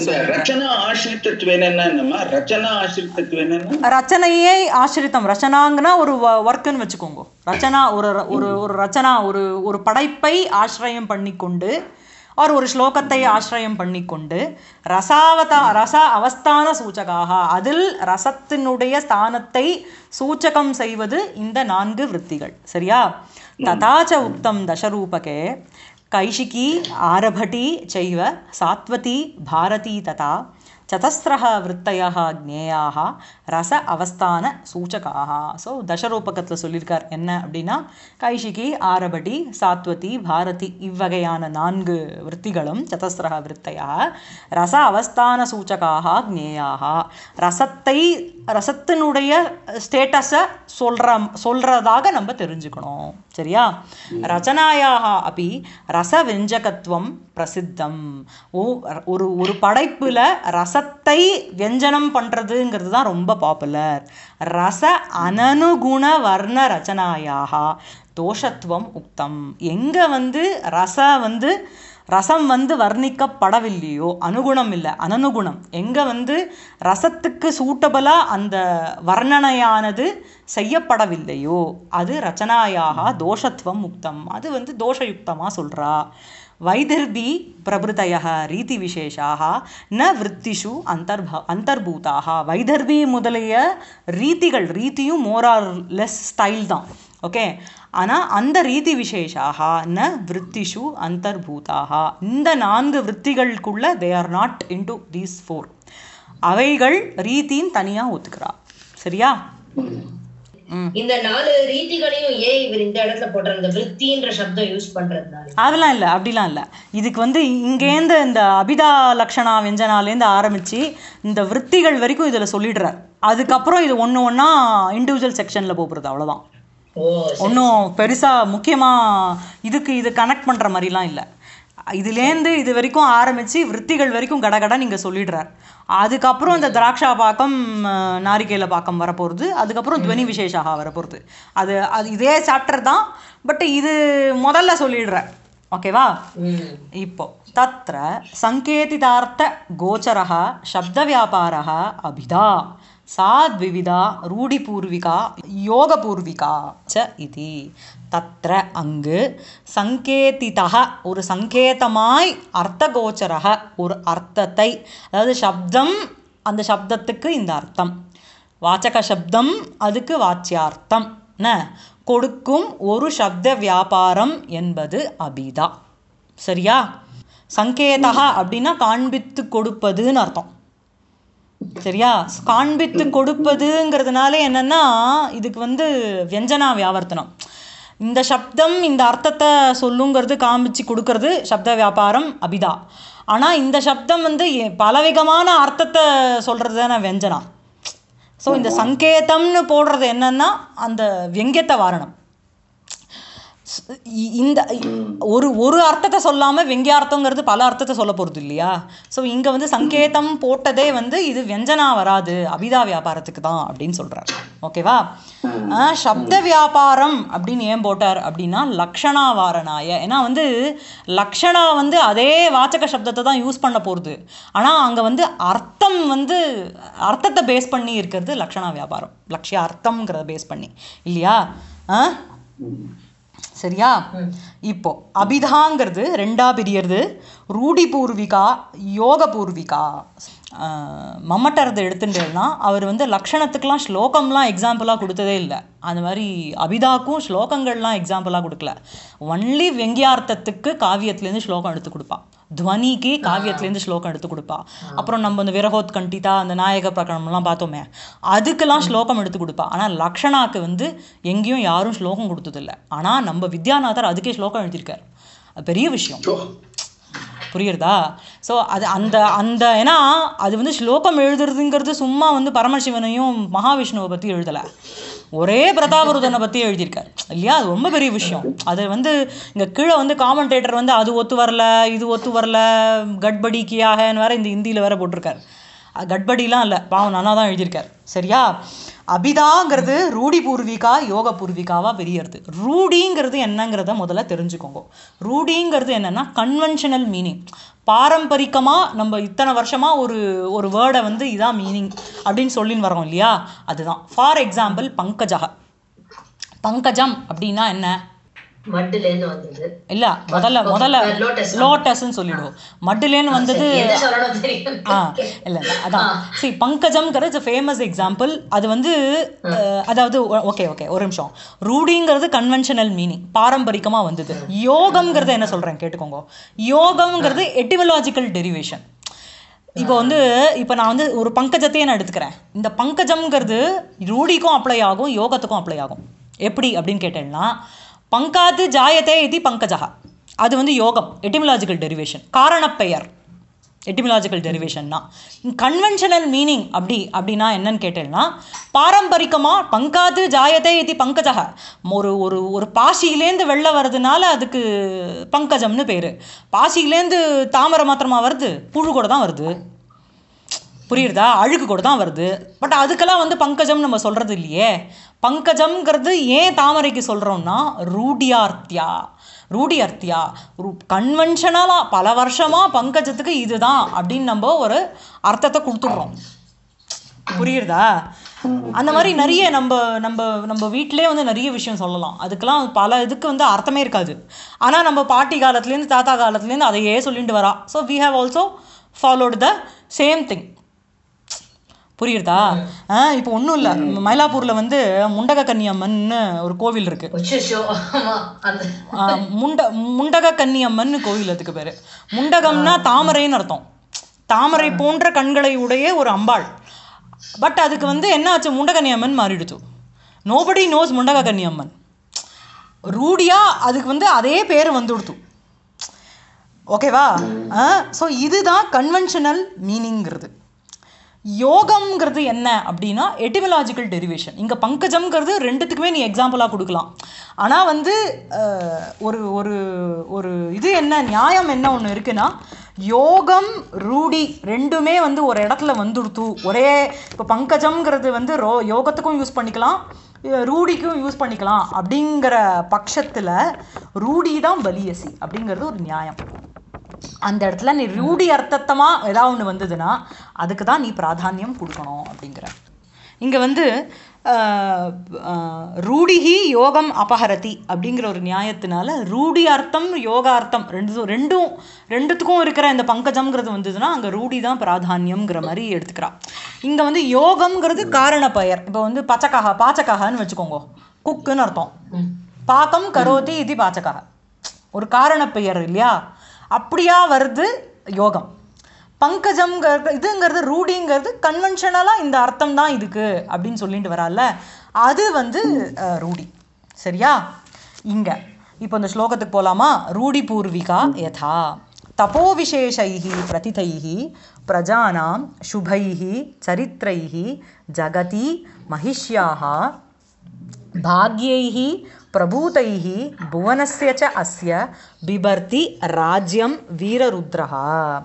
ரச்சனையே ஆசிரித்தம். ரச்சனாங்கன்னா ஒரு ஒர்க்குன்னு வச்சுக்கோங்க. ரச்சனா ஒரு ஒரு ஒரு ரச்சனா ஒரு ஒரு படைப்பை ஆசிரியம் பண்ணிக்கொண்டு और ஒரு ஸ்லோகத்தை ஆசிரியம் பண்ணிக்கொண்டு ரசாவதா ரச அவஸ்தான சூச்சகாக அதில் ரசத்தினுடைய ஸ்தானத்தை சூச்சகம் செய்வது இந்த நான்கு விற்த்திகள். சரியா? ததாச்ச உக்தம் தசரூபகே கைஷிகி ஆரபட்டி சைவ சாத்வதி பாரதி ததா சதஸ்ரஹ விற்த்தயः ஞேயாः ரச அவஸ்தான சூச்சகாக. ஸோ தசரூபகத்தில் சொல்லியிருக்கார் என்ன அப்படின்னா கைஷிகி ஆரபட்டி சாத்வதி பாரதி இவ்வகையான நான்கு விற்த்திகளும் சதஸ்ரஹ விற்த்தயः ரச அவஸ்தான சூச்சகாக ஞேயாः ரசத்தை ரசத்தினுடைய ஸ்டேட்டஸை சொல்கிற சொல்கிறதாக நம்ம தெரிஞ்சுக்கணும். சரியா? ரச்சனாயாக அப்படி ரசவியஞ்சகத்துவம் பிரசித்தம். ஓ ஒரு ஒரு படைப்பில் ரசத்தை வியஞ்சனம் பண்ணுறதுங்கிறது தான் ரொம்ப பாப்புலர். ரச அனனுகுண வர்ண ரச்சனாயாக தோஷத்துவம் உக்தம். எங்கே வந்து ரச வந்து ரசம் வந்து வர்ணிக்கப்படவில்லையோ அனுகுணம் இல்லை அனனுகுணம் எங்கே வந்து ரசத்துக்கு சூட்டபலாக அந்த வர்ணனையானது செய்யப்படவில்லையோ அது ரச்சனாயாக தோஷத்துவம் முக்தம். அது வந்து தோஷயுக்தமாக சொல்கிறா. வைதிர்பி பிரபுதய ரீதி விசேஷாக ந விற்த்திஷு அந்தர்ப அந்தர்பூதாக. வைதர்பி முதலிய ரீதிகள் ரீதியும் மோரார் லெஸ் ஸ்டைல் தான். ஓகே. ஆனால் அந்த ரீதி விசேஷாக ந விற்த்திஷு அந்தர்பூதாக. இந்த நான்கு விற்த்திகளுக்குள்ள they are not into these four. அவைகள் ரீதின்னு தனியாக ஒத்துக்கிறா. சரியா? இந்த நாலு ரீதிகளையும் ஏன் இவர் இந்த இடத்துல போடுற இந்த விருத்தின்ற சப்தம் யூஸ் பண்றதுனால அதெல்லாம் இல்லை, அப்படிலாம் இல்லை. இதுக்கு வந்து இங்கேருந்து இந்த அபிதா லக்ஷணா வெஞ்சனாலேருந்து ஆரம்பித்து இந்த விற்த்திகள் வரைக்கும் இதில் சொல்லிடுறார். அதுக்கப்புறம் இது ஒன்று ஒன்றா இண்டிவிஜுவல் செக்ஷனில் போகிறது. அவ்வளோதான். ஒன்றும் பெருசாக முக்கியமாக இதுக்கு இது கனெக்ட் பண்ணுற மாதிரிலாம் இல்லை. இதுலேருந்து இது வரைக்கும் ஆரம்பித்து விற்த்திகள் வரைக்கும் கடகடை நீங்கள் சொல்லிடுறார். அதுக்கப்புறம் இந்த திராட்சா பாக்கம் நாரிகேல பாக்கம் வரப்போகிறது. அதுக்கப்புறம் துவனி விசேஷாக வரப்போகிறது. அது அது இதே சாப்டர் தான். பட் இது முதல்ல சொல்லிடுறார். ஓகேவா? இப்போ தத்ர சங்கேதிதார்த்த கோச்சரः சப்த வியாபாரः அபிதா சா த்விவிதா ரூಢிபூர்விகா யோகபூர்விகா ச இதி. தத்ர அங்கு சங்கேதிதः ஒரு சங்கேதமாய் அர்த்தகோச்சரः ஒரு அர்த்தத்தை, அதாவது சப்தம் அந்த சப்தத்துக்கு இந்த அர்த்தம், வாச்சக சப்தம் அதுக்கு வாச்சியார்த்தம் ந கொடுக்கும் ஒரு சப்த வியாபாரம் என்பது அபிதா. சரியா? சங்கேதா அப்படின்னா காண்பித்து கொடுப்பதுன்னு அர்த்தம். சரியா? காண்பித்து கொடுப்பதுங்கிறதுனால என்னன்னா இதுக்கு வந்து வியஞ்சனா வியாவர்த்தனம். இந்த சப்தம் இந்த அர்த்தத்தை சொல்லுங்கிறது காமிச்சு கொடுக்கறது சப்த வியாபாரம் அபிதா. ஆனால் இந்த சப்தம் வந்து பலவிதமான அர்த்தத்தை சொல்கிறது தானே வியஞ்சனா. ஸோ இந்த சங்கேதம்னு போடுறது என்னன்னா அந்த வியங்கியத்தை வாரணம். இந்த ஒரு ஒரு அர்த்தத்தை சொல்லாமல் வெங்கியார்த்தங்கிறது பல அர்த்தத்தை சொல்ல போகிறது இல்லையா? ஸோ இங்கே வந்து சங்கேதம் போட்டதே வந்து இது வியஞ்சனா வராது அபிதா வியாபாரத்துக்கு தான் அப்படின்னு சொல்கிறார். ஓகேவா? சப்த வியாபாரம் அப்படின்னு ஏன் போட்டார் அப்படின்னா லக்ஷணா வாரணாய. ஏன்னா வந்து லக்ஷணா வந்து அதே வாச்சக சப்தத்தை தான் யூஸ் பண்ண போகிறது. ஆனால் அங்கே வந்து அர்த்தம் வந்து அர்த்தத்தை பேஸ் பண்ணி இருக்கிறது லக்ஷணா வியாபாரம், லக்ஷிய அர்த்தம்ங்கிறத பேஸ் பண்ணி இல்லையா? ஆ சரியா? இப்போ அபிதாங்கிறது ரெண்டா பிரியறது. ரூடி பூர்விகா யோக பூர்விகா. மம்மட்டரதை எடுத்துட்டேன்னா அவர் வந்து லக்ஷணத்துக்கெலாம் ஸ்லோகம்லாம் எக்ஸாம்பிளாக கொடுத்ததே இல்லை. அந்த மாதிரி அபிதாக்கும் ஸ்லோகங்கள்லாம் எக்ஸாம்பிளாக கொடுக்கல. ஒன்லி வெங்கியார்த்தத்துக்கு காவியத்துலேருந்து ஸ்லோகம் எடுத்து கொடுப்பா, துவனிக்கு காவியத்துலேருந்து ஸ்லோகம் எடுத்து கொடுப்பா. அப்புறம் நம்ம இந்த விரகோத் கண்டிதா அந்த நாயக பிரகடனம்லாம் பார்த்தோமே அதுக்கெல்லாம் ஸ்லோகம் எடுத்து கொடுப்பா. ஆனால் லக்ஷணாக்கு வந்து எங்கேயும் யாரும் ஸ்லோகம் கொடுத்ததில்லை. ஆனால் நம்ம வித்யாநாதர் அதுக்கே ஸ்லோகம் எழுதியிருக்கார். அது பெரிய விஷயம், புரியுறதா? ஸோ அது அந்த அந்த ஏன்னா அது வந்து ஸ்லோகம் எழுதுறதுங்கிறது சும்மா வந்து பரமசிவனையும் மகாவிஷ்ணுவை பற்றி எழுதலை, ஒரே பிரதாபருதனை பற்றி எழுதியிருக்கார் இல்லையா? அது ரொம்ப பெரிய விஷயம். அது வந்து இங்கே கீழே வந்து காமெண்டேட்டர் வந்து அது ஒத்து வரல இது ஒத்து வரல கட்படி கியாகன்னு வேற இந்த ஹிந்தியில் வேற போட்டிருக்கார். கட்படிலாம் இல்லை, பாவம் நானா தான் எழுதியிருக்கார். சரியா? அபிதாங்கிறது ரூடி பூர்விகா யோக பூர்விகாவா பெரியறது. ரூடிங்கிறது என்னங்கிறத முதல்ல தெரிஞ்சுக்கோங்க. ரூடிங்கிறது என்னன்னா கன்வென்ஷனல் மீனிங். பாரம்பரிக்கமாக நம்ம இத்தனை வருஷமாக ஒரு ஒரு வேர்டை வந்து இதான் மீனிங் அப்படின்னு சொல்லின்னு வரோம் இல்லையா? அதுதான். For example Pankaja. பங்கஜம் அப்படின்னா என்ன? மட்டுலேருந்து வந்தது இல்ல, முதல்ல முதல்ல லோட்டஸ்ன்னு சொல்லிடுவோம். மட்டுலேன்னு வந்தது ஆ இல்லை இல்லை அதான். சரி, பங்கஜம்ங்கிறது ஃபேமஸ் எக்ஸாம்பிள். அது வந்து அதாவது ஓகே ஓகே ஒரு நிமிஷம். ரூடிங்கிறது கன்வென்ஷனல் மீனிங், பாரம்பரிக்கமாக வந்தது. யோகம்ங்கிறது என்ன சொல்கிறேன் கேட்டுக்கோங்க. யோகம்ங்கிறது எட்டிமலாஜிக்கல் டெரிவேஷன். இப்போ வந்து இப்போ நான் வந்து ஒரு பங்கஜத்தையே நான் எடுத்துக்கிறேன். இந்த பங்கஜம்ங்கிறது ரூடிக்கும் அப்ளை ஆகும் யோகத்துக்கும் அப்ளை ஆகும். எப்படி அப்படின்னு கேட்டேன்னா பங்காத்து ஜாயத்தே இது பங்கஜா, அது வந்து யோகம் எட்டிமலாஜிக்கல் டெரிவேஷன், காரணப்பெயர் எட்டிமலாஜிக்கல் டெரிவேஷன்னா. கன்வென்ஷனல் மீனிங் அப்படி அப்படின்னா என்னன்னு கேட்டேன்னா பாரம்பரிக்கமாக பங்காத்து ஜாயத்தே இது பங்கஜா, ஒரு ஒரு ஒரு பாசியிலேருந்து வெளில வர்றதுனால அதுக்கு பங்கஜம்னு பேர். பாசியிலேருந்து தாமரை மாத்திரமா வருது, புழு கூட தான் வருது, புரியுறதா? அழுக்கு கூட தான் வருது. பட் அதுக்கெல்லாம் வந்து பங்கஜம் நம்ம சொல்கிறது இல்லையே. பங்கஜம்ங்கிறது ஏன் தாமரைக்கு சொல்கிறோம்னா ரூடியார்த்தியா. ரூடியார்த்தியா கன்வென்ஷனலாக பல வருஷமாக பங்கஜத்துக்கு இதுதான் அப்படின்னு நம்ம ஒரு அர்த்தத்தை கொடுத்துட்றோம், புரியுறதா? அந்த மாதிரி நிறைய நம்ம நம்ம நம்ம வீட்டிலே வந்து நிறைய விஷயம் சொல்லலாம். அதுக்கெல்லாம் பல இதுக்கு வந்து அர்த்தமே இருக்காது. ஆனால் நம்ம பாட்டி காலத்துலேருந்து தாத்தா காலத்துலேருந்து அதையே சொல்லிட்டு வரா. So we have also followed the same thing, புரியுறதா? இப்போ ஒன்றும் இல்லை, மயிலாப்பூரில் வந்து முண்டக கன்னியம்மன்னு ஒரு கோவில் இருக்கு. முண்ட முண்டக கன்னியம்மன் கோவில், அதுக்கு பேர். முண்டகம்னா தாமரைன்னு அர்த்தம். தாமரை போன்ற கண்களை உடைய ஒரு அம்பாள். பட் அதுக்கு வந்து என்ன ஆச்சு, முண்டகன்னியம்மன் மாறிடுச்சு. Nobody knows Mundaka Kanniamman. ரூடியா அதுக்கு வந்து அதே பேர் வந்துடுத்து. ஓகேவா? ஸோ இதுதான் கன்வென்ஷனல் மீனிங்கிறது. யோகம்ங்கிறது என்ன அப்படின்னா எட்டிமலாஜிக்கல் டெரிவேஷன். இங்கே பங்கஜம்ங்கிறது ரெண்டுத்துக்குமே நீ எக்ஸாம்பிளாக கொடுக்கலாம். ஆனால் வந்து ஒரு ஒரு ஒரு இது என்ன நியாயம் என்ன ஒன்று இருக்குன்னா யோகம் ரூடி ரெண்டுமே வந்து ஒரு இடத்துல வந்துடுத்து ஒரே. இப்போ பங்கஜம்ங்கிறது வந்து ரோ யோகத்துக்கும் யூஸ் பண்ணிக்கலாம் ரூடிக்கும் யூஸ் பண்ணிக்கலாம். அப்படிங்கிற பட்சத்தில் ரூடி தான் பலியசி அப்படிங்கிறது ஒரு நியாயம். அந்த இடத்துல நீ ரூடி அர்த்தத்தமாக ஏதாவது ஒன்று வந்ததுன்னா அதுக்கு தான் நீ பிராதானியம் கொடுக்கணும் அப்படிங்கிற. இங்கே வந்து ரூடிஹி யோகம் அபஹரதி அப்படிங்கிற ஒரு நியாயத்தினால ரூடி அர்த்தம் யோகார்த்தம் ரெண்டு ரெண்டும் ரெண்டுத்துக்கும் இருக்கிற இந்த பங்கஜம்ங்கிறது வந்ததுன்னா அங்கே ரூடி தான் பிராதானியம்ங்கிற மாதிரி எடுத்துக்கிறா. இங்கே வந்து யோகம்ங்கிறது காரண பெயர். இப்போ வந்து பச்சக்காக பாச்சக்காகன்னு வச்சுக்கோங்க, குக்குன்னு அர்த்தம். பாக்கம் கரோதி இது பாச்சக்காக ஒரு காரண பெயர் இல்லையா? அப்படியா வருது யோகம். பங்கஜம்ங்கிறது இதுங்கிறது ரூடிங்கிறது கன்வென்ஷனலாக இந்த அர்த்தம் தான் இதுக்கு அப்படின்னு சொல்லிட்டு வரால, அது வந்து ரூடி. சரியா? இங்கே இப்போ இந்த ஸ்லோகத்துக்கு போகலாமா? ரூடி பூர்விகா யதா தபோ விசேஷைஹி பிரதிதைஹி பிரஜானாம் சுபைஹி சரித்ரைஹி ஜகதி மகிஷ்யாஹ பாக்யைஹி பிரபூதைஹி புவனஸ்ய ச அஸ்ய பிபர்த்தி ராஜ்யம் வீரருத்ரஹ.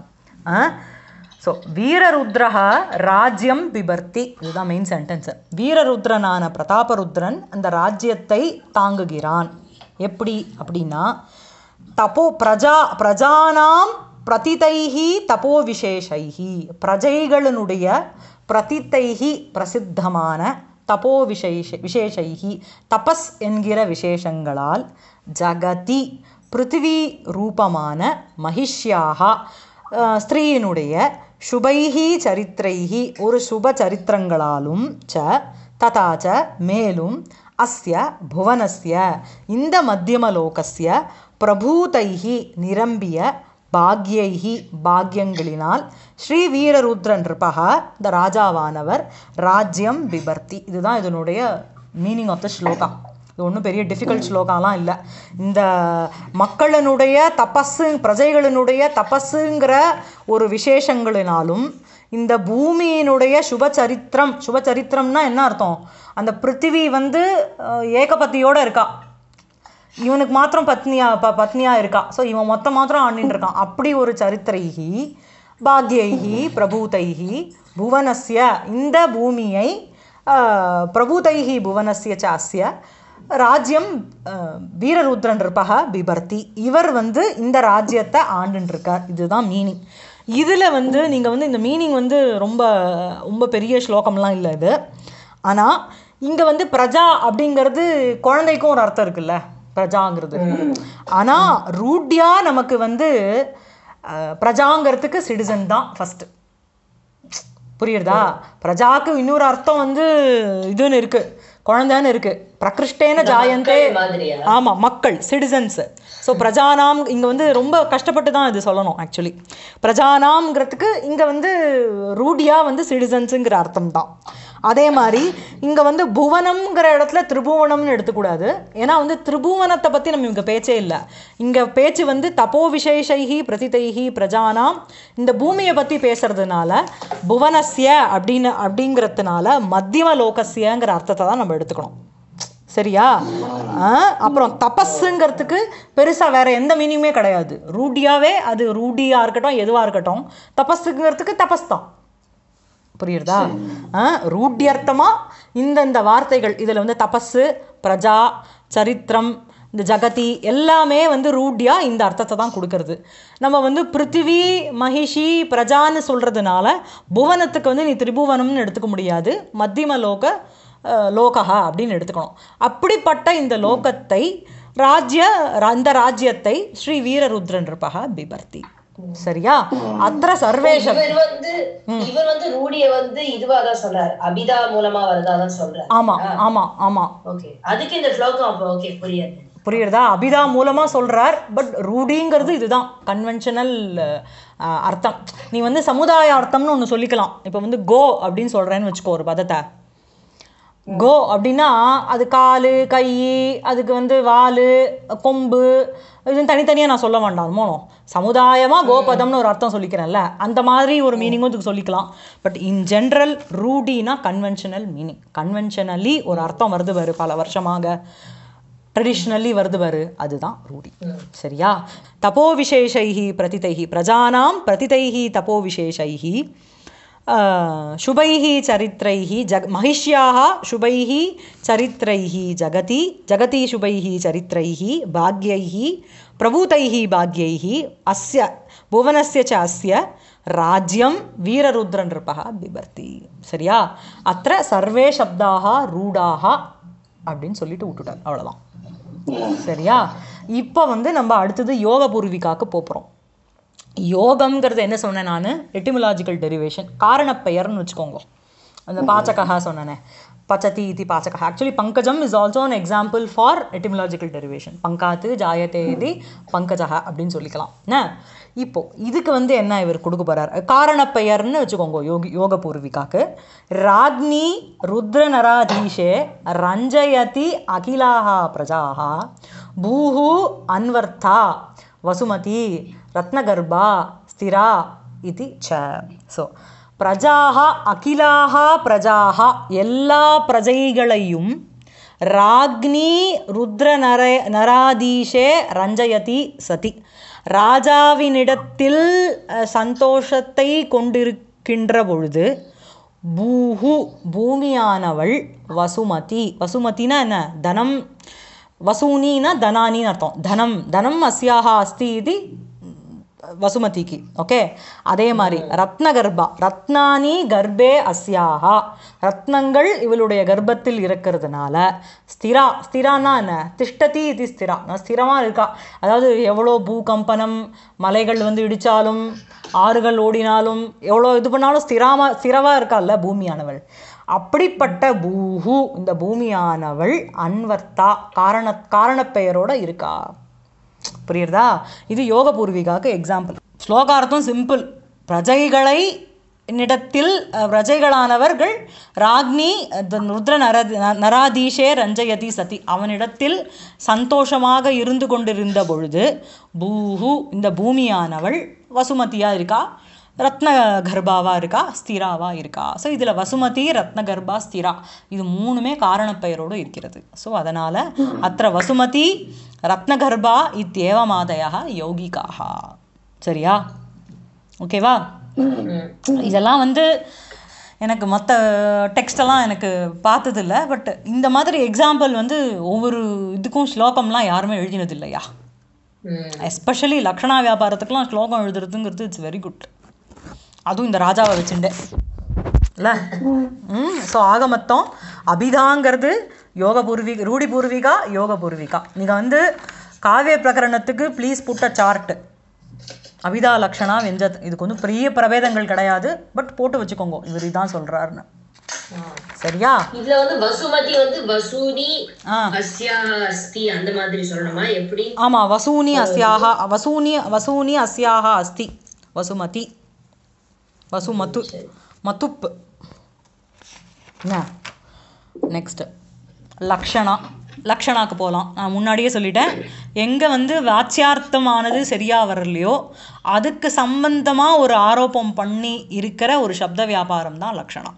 ஸோ வீரருத்ரஹ ராஜ்யம் பிபர்த்தி, இதுதான் மெயின் சென்டென்ஸு. வீரருத்ரனான பிரதாபருத்ரன் அந்த ராஜ்யத்தை தாங்குகிறான். எப்படி அப்படின்னா, தபோ பிரஜா பிரஜானாம் பிரதிதைஹி தபோ விசேஷைஹி, பிரஜைகளினுடைய பிரதித்தைஹி பிரசித்தமான தபோ விசேஷ விசேஷைஹி தபஸ் என்கிற விசேஷங்களால் ஜகதி பிருத்திவி ரூபமான மகிஷ்யாக ஸ்திரீயினுடைய சுபைஹி சரித்திரைஹி ஒரு சுப சரித்திரங்களாலும் ச ததாச்ச மேலும் அஸ்ய புவனஸ்ய இந்த மத்தியமலோகஸ்ய பிரபூதைஹி நிரம்பிய பாக்யைஹி பாக்யங்களினால் ஸ்ரீ வீரருத்ர நிருபக இந்த ராஜாவானவர் ராஜ்யம் பிபர்த்தி. இதுதான் இதனுடைய மீனிங் ஆஃப் த ஸ்லோகா. இது ஒன்றும் பெரிய டிஃபிகல்ட் ஸ்லோகாலாம் இல்லை. இந்த மக்களினுடைய தபஸு பிரஜைகளினுடைய தபஸுங்கிற ஒரு விசேஷங்களினாலும் இந்த பூமியினுடைய சுபச்சரித்திரம், சுபச்சரித்திரம்னா என்ன அர்த்தம்? அந்த பிருத்திவி வந்து ஏகபத்தியோடு இருக்கா, இவனுக்கு மாத்திரம் பத்னியா ப பத்னியாக இருக்கா. ஸோ இவன் மொத்தம் மாத்திரம் ஆண்டின்னு இருக்கான். அப்படி ஒரு சரித்திரைஹி பாக்யைஹி பிரபூதைஹி புவனஸ்ய இந்த பூமியை பிரபூதைஹி புவனஸ்ய ச அஸ்ய ராஜ்யம் வீரருத்ரன் இருப்பக பிபர்த்தி, இவர் வந்து இந்த ராஜ்யத்தை ஆண்டுருக்கார். இதுதான் மீனிங். இதில் வந்து நீங்கள் வந்து இந்த மீனிங் வந்து ரொம்ப ரொம்ப பெரிய ஸ்லோகம்லாம் இல்லை இது. ஆனால் இங்கே வந்து பிரஜா அப்படிங்கிறது குழந்தைக்கும் ஒரு அர்த்தம் இருக்குல்ல, பிரஜாங்கிறது. ஆனால் ரூட்யா நமக்கு வந்து பிரஜாங்கிறதுக்கு சிட்டிசன் தான் ஃபஸ்ட்டு. புரியுறதா? பிரஜாக்கு இன்னொரு அர்த்தம் வந்து இதுன்னு இருக்குது, குழந்தைன்னு இருக்குது. பிரகிருஷ்டேன ஜாயந்தே, ஆமாம் மக்கள் சிட்டிசன்ஸு. ஸோ பிரஜானாம் இங்கே வந்து ரொம்ப கஷ்டப்பட்டு தான் இது சொல்லணும் ஆக்சுவலி. பிரஜானாம்ங்கிறதுக்கு இங்கே வந்து ரூடியாக வந்து சிட்டிசன்ஸுங்கிற அர்த்தம் தான். அதே மாதிரி இங்கே வந்து புவனம்ங்கிற இடத்துல திரிபுவனம்னு எடுத்துக்கூடாது. ஏன்னா வந்து திரிபுவனத்தை பற்றி நம்ம இங்கே பேச்சே இல்லை. இங்கே பேச்சு வந்து தபோ விசேஷைஹி பிரதிதைஹி பிரஜானாம் இந்த பூமியை பற்றி பேசுறதுனால புவனஸ்ய அப்படின்னு அப்படிங்கிறதுனால மத்தியம லோகஸ்யங்கிற அர்த்தத்தை தான் நம்ம எடுத்துக்கணும். சரியா? அப்புறம் தபஸுங்கிறதுக்கு பெருசாக வேறு எந்த மீனிங்குமே கிடையாது. ரூடியாவே அது ரூடியாக இருக்கட்டும் எதுவாக இருக்கட்டும், தபஸுங்கிறதுக்கு தபஸ் தான். புரியுறதா? ரூட்யர்த்தமாக இந்த இந்த வார்த்தைகள் இதில் வந்து தபஸு பிரஜா சரித்திரம் இந்த ஜகதி எல்லாமே வந்து ரூட்யாக இந்த அர்த்தத்தை தான் கொடுக்கறது. நம்ம வந்து பிருத்திவி மகிஷி பிரஜான்னு சொல்கிறதுனால புவனத்துக்கு வந்து நீ திரிபுவனம்னு எடுத்துக்க முடியாது, மத்தியம லோக லோகா அப்படின்னு எடுத்துக்கணும். அப்படிப்பட்ட இந்த லோகத்தை ராஜ்ய அந்த ராஜ்யத்தை ஸ்ரீ வீரருத்ரன் இருப்பக பிபர்த்தி. சரியா? அത്ര சர்வேஷம் இவர் வந்து இவர் வந்து ரூடிய வந்து இதுவா தான் சொல்றார், அபிதா மூலமா வரதா தான் சொல்றார். ஆமா ஆமா ஆமா. ஓகே, அதுக்கு இந்த ஸ்லோகம் அப்ப ஓகே புரியுது. புரியுறதா? அபிதா மூலமா சொல்றார். பட் ரூடிங்கிறது இதுதான் கன்வென்ஷனல் அர்த்தம். நீ வந்து சமுதாய அர்த்தம்னு ஒன்று சொல்லிக்கலாம். இப்போ வந்து கோ அப்படின்னு சொல்றேன்னு வச்சுக்கோ ஒரு பதத்தை. கோ அப்படின்னா அது காலு கை, அதுக்கு வந்து வால் கொம்பு, இது தனித்தனியாக நான் சொல்ல வேண்டாம். மோனோ சமுதாயமாக கோபதம்னு ஒரு அர்த்தம் சொல்லிக்கிறேன்ல, அந்த மாதிரி ஒரு மீனிங்கும் இதுக்கு சொல்லிக்கலாம். பட் இன் ஜென்ரல் ரூடினா கன்வென்ஷனல் மீனிங். கன்வென்ஷனலி ஒரு அர்த்தம் வருது பாரு, பல வருஷமாக ட்ரெடிஷ்னலி வருது பாரு, அதுதான் ரூடி. சரியா? தபோ விசேஷைஹி பிரதிதைஹி பிரஜானாம் பிரதிதைஹி தபோ விசேஷைஹி शुभैः चरित्रैः जग महिष्याः शुभैः चरित्रैः जगति जगति शुभैः चरित्रैः भाग्यैः प्रभूतैः भाग्यैः अस्य भुवनस्य च अस्य राज्यं वीररुद्रनृपः बिभर्ति. சரியா? அത്ര सर्वे शब्दाः रूढाः அப்படின்னு சொல்லிட்டு விட்டுட்டார். அவ்வளோதான். சரியா? இப்போ வந்து நம்ம அடுத்தது யோக பூர்விகாக்கு போகிறோம். யோகம்ங்கிறது என்ன சொன்னேன் நான்? எட்டிமலாஜிக்கல் டெரிவேஷன், காரணப்பெயர்னு வச்சுக்கோங்க. அந்த பாச்சகா சொன்னனே, பச்சதி இதி பாச்சகா. ஆக்சுவலி பங்கஜம் is also an example for etymological derivation. பங்காத்து ஜாயத்தே இதி பங்கஜஹ அப்படின்னு சொல்லிக்கலாம். என்ன இப்போ இதுக்கு வந்து என்ன இவர் கொடுக்க போறார், காரணப்பெயர்னு வச்சுக்கோங்க யோகி யோக பூர்விகாக்கு. ராக்னி ருத்ர நராதீஷே ரஞ்சயதி அகிலாஹா பிரஜாஹா பூஹு அன்வர்த்தா வசுமதி ரத்னகர்பா ஸ்திரா இதி ச. ஸோ பிரஜாஹ அகிலாஹ பிரஜாஹ எல்லா பிரஜைகளையும் ராக்னி ருத்ர நர நராதீஷே ரஞ்சயதி சதி ராஜாவினிடத்தில் சந்தோஷத்தை கொண்டிருக்கின்ற பொழுது பூஹு பூமியானவள் வசுமதி. வசுமதினா என்ன, தனம். வசூனினா தனானின்னு அர்த்தம். தனம் தனம் அஸ்யாஹா அஸ்தி இது வசுமதிக்கு. ஓகே, அதே மாதிரி ரத்னகர்பா ரத்னானி கர்ப்பே அஸ்யாஹா ரத்னங்கள் இவளுடைய கர்ப்பத்தில் இருக்கிறதுனால ஸ்திரா. ஸ்திரானா என்ன, திஷ்டதி இது ஸ்திரா, நான் ஸ்திரமாக இருக்கா. அதாவது எவ்வளோ பூகம்பனம் மலைகள் வந்து இடித்தாலும் ஆறுகள் ஓடினாலும் எவ்வளோ இது பண்ணாலும் ஸ்திராமா ஸ்திரவாக இருக்கால்ல பூமியானவள். அப்படிப்பட்ட பூஹு இந்த பூமியானவள் அன்வர்த்தா காரண காரணப்பெயரோட இருக்கா. புரியுறதா? இது யோக பூர்விகாவுக்கு எக்ஸாம்பிள். ஸ்லோகார்த்தம் சிம்பிள். பிரஜைகளை நிடத்தில் பிரஜைகளானவர்கள் ராக்னி ருத்ர நர நராதீஷே ரஞ்சயதி சதி அவனிடத்தில் சந்தோஷமாக இருந்து கொண்டிருந்த பொழுது பூஹு இந்த பூமியானவள் வசுமதியாக இருக்கா, ரத்ன கர்ப்பாவா இருக்கா, ஸ்திராவா இருக்கா. ஸோ இதில் வசுமதி ரத்ன கர்ப்பா ஸ்திரா இது மூணுமே காரணப்பெயரோடு இருக்கிறது. ஸோ அதனால் அத்த வசுமதி ரத்னகர்பா இத்தியேவமாதயா யௌகிகாக. சரியா? ஓகேவா? இதெல்லாம் வந்து எனக்கு மற்ற டெக்ஸ்டெல்லாம் எனக்கு பார்த்ததில்ல. பட் இந்த மாதிரி எக்ஸாம்பிள் வந்து ஒவ்வொரு இதுக்கும் ஸ்லோகம்லாம் யாருமே எழுதினது இல்லையா. எஸ்பெஷலி லக்ஷணா வியாபாரத்துக்குலாம் ஸ்லோகம் எழுதுறதுங்கிறது இட்ஸ் வெரி குட். அதுவும் இந்த ராஜாவை வச்சுட்டு இல்லை. ம் ஸோ ஆக மொத்தம் அபிதாங்கிறது யோக பூர்விகா ரூடி பூர்விகா யோக பூர்விகா. நீங்கள் வந்து காவிய பிரகரணத்துக்கு ப்ளீஸ் புட்ட சார்ட்டு அபிதா லக்ஷணா வெஞ்சத். இதுக்கு வந்து பெரிய பிரபேதங்கள் கிடையாது, பட் போட்டு வச்சுக்கோங்க இவர் இதான் சொல்றாருன்னு. சரியா? இதுல வந்து வசுமதி வந்து வசூனி அஸ்யாஹ அஸ்தி அந்த மாதிரி சொல்லணுமா எப்படி? ஆமா, வசூனி அஸ்யாஹ வசூனி வசூனி அஸ்யாஹ அஸ்தி வசுமதி வசுமத்து மத்துப்பு. நெக்ஸ்ட் லக்ஷணா. லக்ஷணாக்கு போகலாம். நான் முன்னாடியே சொல்லிட்டேன், எங்கே வந்து வாச்சியார்த்தமானது சரியாக வரலையோ அதுக்கு சம்பந்தமாக ஒரு ஆரோப்பம் பண்ணி இருக்கிற ஒரு சப்த வியாபாரம் தான் லக்ஷணா.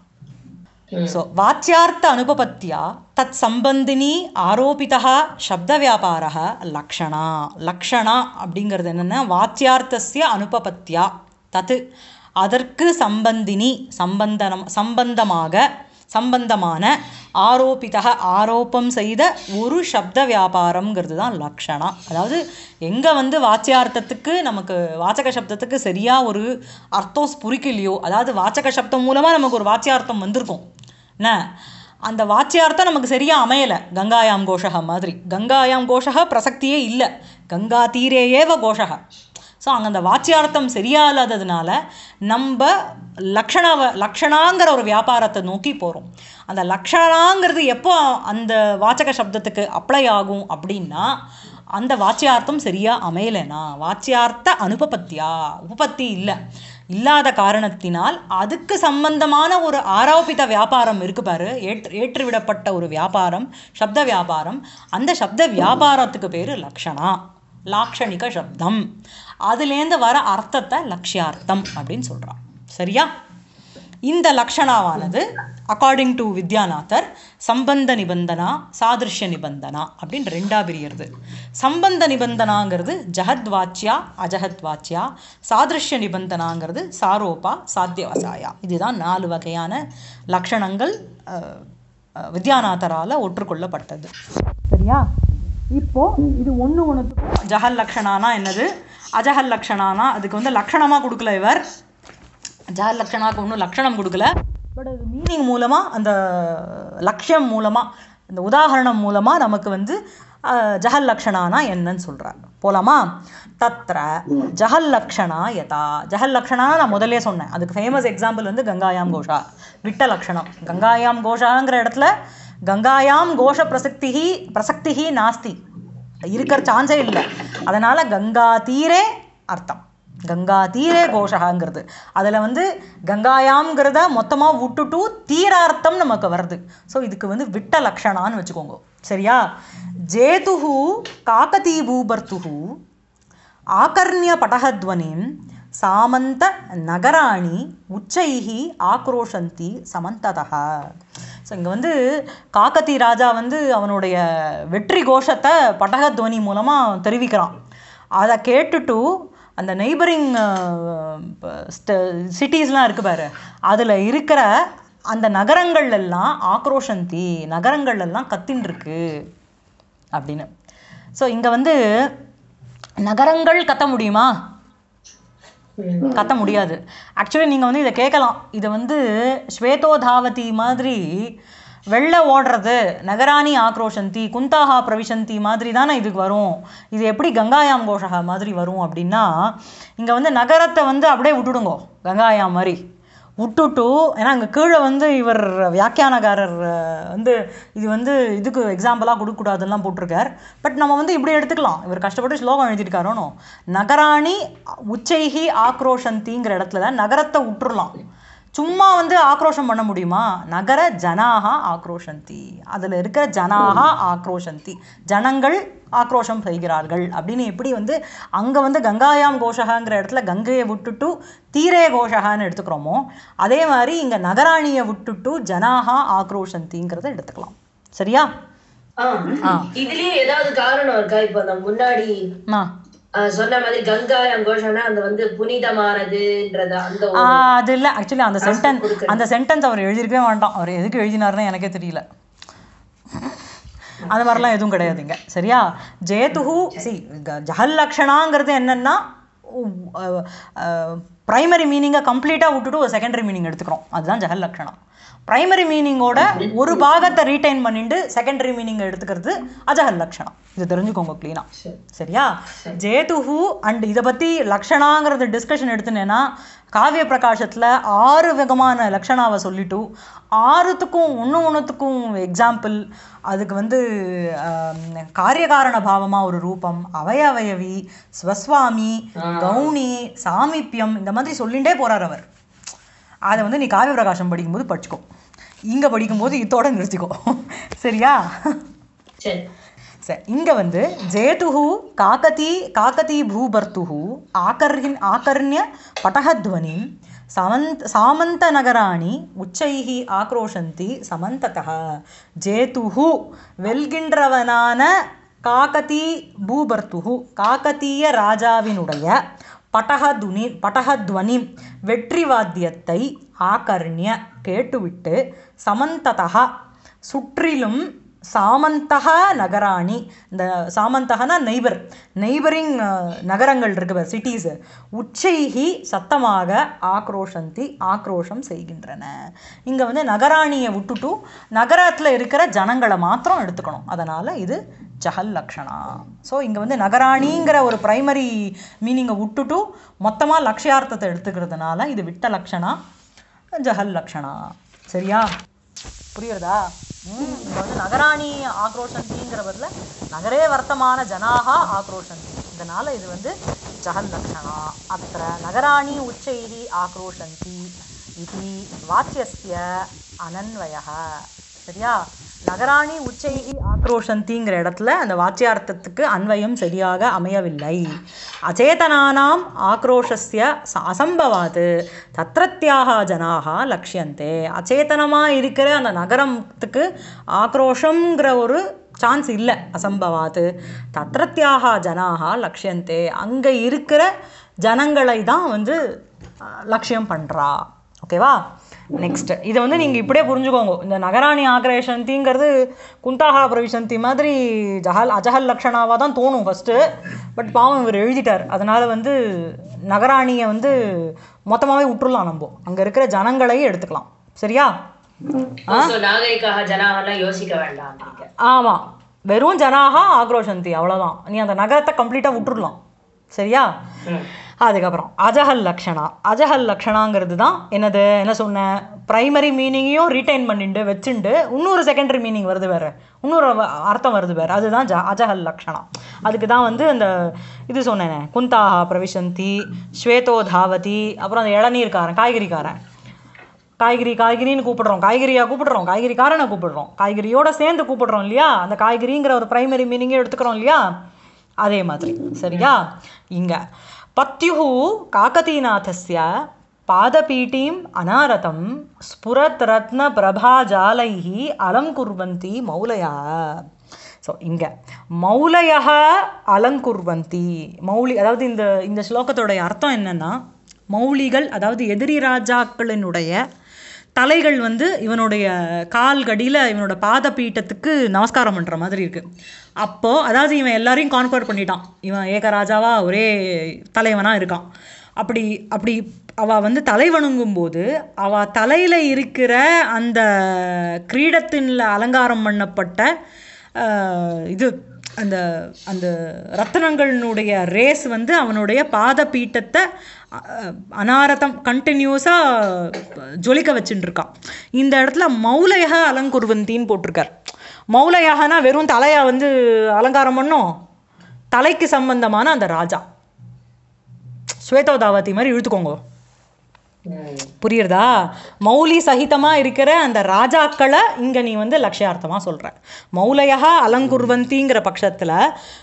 ஸோ வாச்சியார்த்த அனுபபத்தியா தத் சம்பந்தினி ஆரோபிதா சப்த வியாபார லக்ஷணா. லக்ஷணா அப்படிங்கிறது என்னென்னா வாச்சியார்த்தஸ்ய அனுபபத்தியா தத்து அதற்கு சம்பந்தினி சம்பந்தனம் சம்பந்தமாக சம்பந்தமான ஆரோபிதக ஆரோப்பம் செய்த ஒரு சப்த வியாபாரம்ங்கிறது தான் லக்ஷணா. அதாவது எங்கே வந்து வாச்சியார்த்தத்துக்கு நமக்கு வாச்சக சப்தத்துக்கு சரியாக ஒரு அர்த்தம் ஸ்புரிக்கலையோ, அதாவது வாச்சக சப்தம் மூலமாக நமக்கு ஒரு வாச்சியார்த்தம் வந்திருக்கும் என்ன, அந்த வாச்சியார்த்தம் நமக்கு சரியாக அமையலை. கங்காயாம் கோஷக மாதிரி. கங்காயாம் கோஷக பிரசக்தியே இல்லை, கங்கா தீரேயேவ கோஷக. ஸோ அங்கே அந்த வாச்சியார்த்தம் சரியா இல்லாததுனால நம்ம லக்ஷணாவை லக்ஷணாங்கிற ஒரு வியாபாரத்தை நோக்கி போகிறோம். அந்த லக்ஷணாங்கிறது எப்போ அந்த வாச்சக சப்தத்துக்கு அப்ளை ஆகும் அப்படின்னா அந்த வாச்சியார்த்தம் சரியாக அமையலைனா, வாச்சியார்த்த அனுபபத்தியா உபபத்தி இல்லை இல்லாத காரணத்தினால் அதுக்கு சம்பந்தமான ஒரு ஆரோபித வியாபாரம் இருக்கு பாரு, ஏற்று ஏற்றுவிடப்பட்ட ஒரு வியாபாரம் சப்த வியாபாரம். அந்த சப்த வியாபாரத்துக்கு பேர் லக்ஷணா, லாக்ஷணிக சப்தம். அதுலேருந்து வர அர்த்தத்தை லக்ஷியார்த்தம் அப்படின்னு சொல்கிறான். சரியா? இந்த லக்ஷணாவானது அக்கார்டிங் டு வித்யாநாதர் சம்பந்த நிபந்தனா சாதிருஷ்ய நிபந்தனா அப்படின்னு ரெண்டா பிரியறது. சம்பந்த நிபந்தனாங்கிறது ஜஹத் வாச்சியா அஜஹத் வாச்சியா, சாதிருஷ்ய நிபந்தனாங்கிறது சாரோபா சாத்தியவசாயா. இதுதான் நாலு வகையான லக்ஷணங்கள் வித்யாநாதரால் ஒற்றுக்கொள்ளப்பட்டது. சரியா? இப்போ இது ஒன்று ஒன்றுத்துக்கும் ஜஹல் லக்ஷணானா என்னது, அஜஹல் லக்ஷணானா அதுக்கு வந்து லக்ஷணமாக கொடுக்கல இவர். ஜஹல் லக்ஷணாவுக்கு ஒன்றும் லக்ஷணம் கொடுக்கல, பட் அது மீனிங் மூலமாக அந்த லக்ஷ்யம் மூலமாக அந்த உதாரணம் மூலமாக நமக்கு வந்து ஜஹல் லக்ஷணானா என்னன்னு சொல்கிறார். போலாமா? தத்ர ஜஹல் லக்ஷணா யதா. ஜஹல் லக்ஷணா நான் முதல்லே சொன்னேன். அதுக்கு ஃபேமஸ் எக்ஸாம்பிள் வந்து கங்காயாம் கோஷா, விட்ட லக்ஷணம். கங்காயாம் கோஷாங்கிற இடத்துல கங்காயாம் கோஷ பிரசக்திஹி பிரசக்திஹி நாஸ்தி, இருக்கிற சான்ஸே இல்லை. அதனால கங்கா தீரே அர்த்தம், கங்கா தீரே கோஷகாங்கிறது. அதில் வந்து கங்காயாம்ங்கிறத மொத்தமாக விட்டுட்டு தீரார்த்தம் நமக்கு வருது. ஸோ இதுக்கு வந்து விட்ட லக்ஷணான்னு வச்சுக்கோங்க. சரியா? ஜேதுஹு காக்கதீ பூபர்த்துஹு ஆகர்ணிய படஹத்வனிம் சாமந்த நகராணி உச்சைஹி ஆக்ரோஷந்தி சமந்ததா. ஸோ இங்கே வந்து காக்கத்தி ராஜா வந்து அவனுடைய வெற்றி கோஷத்தை படகத்வனி மூலமாக தெரிவிக்கிறான். அதை கேட்டுட்டு அந்த நெய்பரிங் சிட்டிஸ்லாம் இருக்குது பாரு, அதில் இருக்கிற அந்த நகரங்கள் எல்லாம் ஆக்ரோஷந்தி, நகரங்கள் எல்லாம் கத்தின்னு இருக்கு அப்படின்னு. ஸோ இங்கே வந்து நகரங்கள் கத்த முடியுமா? கத்த முடியாது. ஆக்சுவலி நீங்கள் வந்து இதை கேட்கலாம், இதை வந்து ஸ்வேதோதாவதி மாதிரி வெள்ளை ஓடுறது நகராணி ஆக்ரோஷந்தி குந்தாஹா பிரவிசந்தி மாதிரி தானே இதுக்கு வரும், இது எப்படி கங்காயாம் கோஷகா மாதிரி வரும் அப்படின்னா, இங்கே வந்து நகரத்தை வந்து அப்படியே விட்டுடுங்கோ, கங்காயாம் மாதிரி விட்டுட்டு. ஏன்னா அங்கே கீழே வந்து இவர் வியாக்கியானகாரர் வந்து இது வந்து இதுக்கு எக்ஸாம்பிளாக கொடுக்கக்கூடாதுலாம் போட்டிருக்கார். பட் நம்ம வந்து இப்படி எடுத்துக்கலாம், இவர் கஷ்டப்பட்டு ஸ்லோகம் எழுதியிருக்காரோனோ. நகராணி உச்சைஹி ஆக்ரோஷந்திங்கிற இடத்துல நகரத்தை விட்டுறலாம். சும்மா வந்து ஆக்ரோஷம் பண்ண முடியுமா? நகர ஜனாகா ஆக்ரோஷந்தி, அதில் இருக்கிற ஜனாகா ஆக்ரோஷந்தி, ஜனங்கள் ஆக்ரோஷம் செய்கிறார்கள் அப்படின்னு எப்படி வந்து அங்கே வந்து கங்காயாம் கோஷகாங்கிற இடத்துல கங்கையை விட்டுட்டு தீரே கோஷகான்னு எடுத்துக்கிறோமோ, அதே மாதிரி இங்கே நகராணியை விட்டுட்டு ஜனாகா ஆக்ரோஷந்திங்கிறத எடுத்துக்கலாம். சரியா? இதுலயே ஏதாவது காரணம் இருக்கா? இப்போ அந்த முன்னாடி சொன்ன மாதிரி கங்காயாம் கோஷம்னா அந்த வந்து புனிதமானதுன்றது அந்த அது இல்லை. ஆக்சுவலி அந்த சென்டென்ஸ் அந்த சென்டென்ஸ் அவர் எழுதியிருக்கவே வேண்டாம். அவர் எதுக்கு எழுதினார்னு எனக்கே தெரியல. அது மாதிரிலாம் எதுவும் கிடையாதுங்க. சரியா? ஜேதுஹு சி ஜஹல் லக்ஷணாங்கிறது என்னன்னா ப்ரைமரி மீனிங்கை கம்ப்ளீட்டாக விட்டுட்டு ஒரு செகண்டரி மீனிங் எடுத்துக்கிறோம், அதுதான் ஜஹல் லக்ஷணம். ப்ரைமரி மீனிங்கோட ஒரு பாகத்தை ரீடைன் பண்ணிட்டு செகண்டரி மீனிங்கை எடுத்துக்கிறது அஜஹல் லக்ஷணம். இது தெரிஞ்சுக்கோங்க க்ளீனா. சரியா? ஜேதுஹு அண்ட் இதை பற்றி லக்ஷணாங்கிறது டிஸ்கஷன் எடுத்துனேன்னா காவிய பிரகாசத்தில் ஆறு விதமான லக்ஷணாவை சொல்லிட்டு ஆறுத்துக்கும் ஒன்று ஒன்றுத்துக்கும் எக்ஸாம்பிள், அதுக்கு வந்து காரியகாரண பாவமாக ஒரு ரூபம், அவயவயவி, ஸ்வஸ்வாமி, கௌணி, சாமீப்பியம், இந்த மாதிரி சொல்லிகிட்டே போகிறார் அவர். அதை வந்து நீ காவிய பிரகாசம் படிக்கும்போது படிச்சுக்கோ, இங்கே படிக்கும்போது இதோட நிறுத்திக்கோ. சரியா? சரி. இங்கே வந்து ஜேதுஹு காக்கதி காக்கதி பூபர்த்துஹு ஆகர்ஹின் ஆகர்ணிய படஹத்வனி சமந்த் சாமந்த நகராணி உச்சைஹி ஆக்ரோஷந்தி சமந்ததः. ஜேதுஹு வெல்கின்றவனான காக்கதி பூபர்த்துஹு காக்கதீய ராஜாவினுடைய படஹதுனி படஹத்வனி வெற்றி வாத்தியத்தை ஆகர்ணிய கேட்டுவிட்டு சமந்ததः சுற்றிலும் சாமந்தகா நகராணி, இந்த சாமந்தகனா நெய்பர் நெய்பரிங் நகரங்கள் இருக்கு சிட்டிஸ், உச்சைஹி சத்தமாக ஆக்ரோஷந்தி ஆக்ரோஷம் செய்கின்றன. இங்கே வந்து நகராணியை விட்டுட்டு நகரத்தில் இருக்கிற ஜனங்களை மாத்திரம் எடுத்துக்கணும். அதனால் இது ஜஹல் லக்ஷணா. ஸோ இங்கே வந்து நகராணிங்கிற ஒரு ப்ரைமரி மீனிங்கை விட்டுட்டு மொத்தமாக லக்ஷயார்த்தத்தை எடுத்துக்கிறதுனால இது விட்ட லக்ஷணா ஜஹல் லக்ஷணா. சரியா? புரியுறதா? இங்கே வந்து நகராணி ஆக்ரோஷந்திங்கிற பதில் நகரே வர்த்தமான ஜனாகா ஆக்ரோஷந்தி, இதனால் இது வந்து ஜஹல் லக்ஷணா. அத்த நகராணி உச்சைஹி ஆக்ரோஷந்தி இது வாச்சியஸ்ய அனன்வயः. சரியா? நகராணி உச்சைஹி ஆக்ரோஷந்திங்கிற இடத்துல அந்த வாச்சியார்த்தத்துக்கு அன்வயம் சரியாக அமையவில்லை. அச்சேதனானாம் ஆக்ரோஷஸ்ய அசம்பவாது தத்ரத்யாக ஜனாக லக்ஷ்யந்தே. அச்சேதனமாக இருக்கிற அந்த நகரத்துக்கு ஆக்ரோஷங்கிற ஒரு சான்ஸ் இல்லை, அசம்பவாது. தத்ரத்யாக ஜனாக லக்ஷ்யந்தே, அங்கே இருக்கிற ஜனங்களை தான் வந்து லட்சியம் பண்ணுறா. ஓகேவா? நெக்ஸ்ட் இதை வந்து நீங்கள் இப்படியே புரிஞ்சுக்கோங்க. இந்த நகராணி ஆக்ரோஷந்திங்கிறது குந்தாஹா பிரவிசந்தி மாதிரி ஜஹல் அஜஹல் லக்ஷணாவாக தான் தோணும் ஃபஸ்ட்டு. பட் பாவம் இவர் எழுதிட்டார், அதனால் வந்து நகராணியை வந்து மொத்தமாகவே விட்டுடலாம், நம்ம அங்கே இருக்கிற ஜனங்களையும் எடுத்துக்கலாம். சரியா? யோசிக்க வேண்டாம். ஆமாம், வெறும் ஜனாக ஆக்ரோஷந்தி அவ்வளோதான். நீ அந்த நகரத்தை கம்ப்ளீட்டாக விட்டுடலாம். சரியா? அதுக்கப்புறம் அஜஹல் லக்ஷணா. அஜஹல் லக்ஷணாங்கிறது தான் என்னது, என்ன சொன்னேன், ப்ரைமரி மீனிங்கையும் ரீட்டைன் பண்ணிட்டு வச்சுட்டு இன்னொரு செகண்டரி மீனிங் வருது வேறு, இன்னொரு அர்த்தம் வருது வேறு, அதுதான் ஜ அஜஹல் லக்ஷணா. அதுக்கு தான் வந்து அந்த இது சொன்னேனே, குந்தாஹா பிரவிசந்தி, ஸ்வேதோ தாவதி, அப்புறம் அந்த இளநீர்காரன் காய்கறிக்காரன், காய்கறி காய்கறின்னு கூப்பிடுறோம், காய்கறியாக கூப்பிடுறோம், காய்கறிக்காரனை கூப்பிடுறோம், காய்கறியோட சேர்ந்து கூப்பிடுறோம் இல்லையா, அந்த காய்கறிங்கிற ஒரு ப்ரைமரி மீனிங்கே எடுத்துக்கிறோம் இல்லையா, அதே மாதிரி. சரியா? இங்கே பத்யுஹு காகதீநாதஸ்ய பாதபீட்டீம் அனாரதம் ஸ்புரத் ரத்ன பிரபாஜாலைஹி அலங்குர்வந்தி மௌலயா. ஸோ இங்கே மௌலயா அலங்குர்வந்தி, மௌலி அதாவது இந்த இந்த ஸ்லோகத்தோடைய அர்த்தம் என்னென்னா, மௌலிகள் அதாவது எதிரி ராஜாக்களினுடைய தலைகள் வந்து இவனுடைய கால்கடியில் இவனோட பாத பீட்டத்துக்கு நமஸ்காரம் பண்ணுற மாதிரி இருக்குது. அப்போது அதாவது இவன் எல்லாரையும் கான்கவர் பண்ணிட்டான், இவன் ஏகராஜாவாக ஒரே தலைவனாக இருக்கான். அப்படி அப்படி அவள் வந்து தலை வணங்கும்போது அவள் தலையில் இருக்கிற அந்த கிரீடத்தின்ல அலங்காரம் பண்ணப்பட்ட இது அந்த அந்த ரத்தனங்களினுடைய ரேஸ் வந்து அவனுடைய பாத பீட்டத்தை அனாரதம் கண்டினியூஸாக ஜொலிக்க வச்சுட்டு இருக்கான். இந்த இடத்துல மௌலயாக அலங்குர்வந்தின்னு போட்டிருக்கார். மௌலயாகனா வெறும் தலையை வந்து அலங்காரம் பண்ணோம், தலைக்கு சம்பந்தமான அந்த ராஜா ஸ்வேதோதாவதி மாதிரி இழுத்துக்கோங்க. புரியுறதா? மௌலி சகிதமாக இருக்கிற அந்த ராஜாக்களை இங்கே நீ வந்து லட்சியார்த்தமாக சொல்கிற. மௌலயா அலங்குர்வந்திங்கிற பட்சத்தில்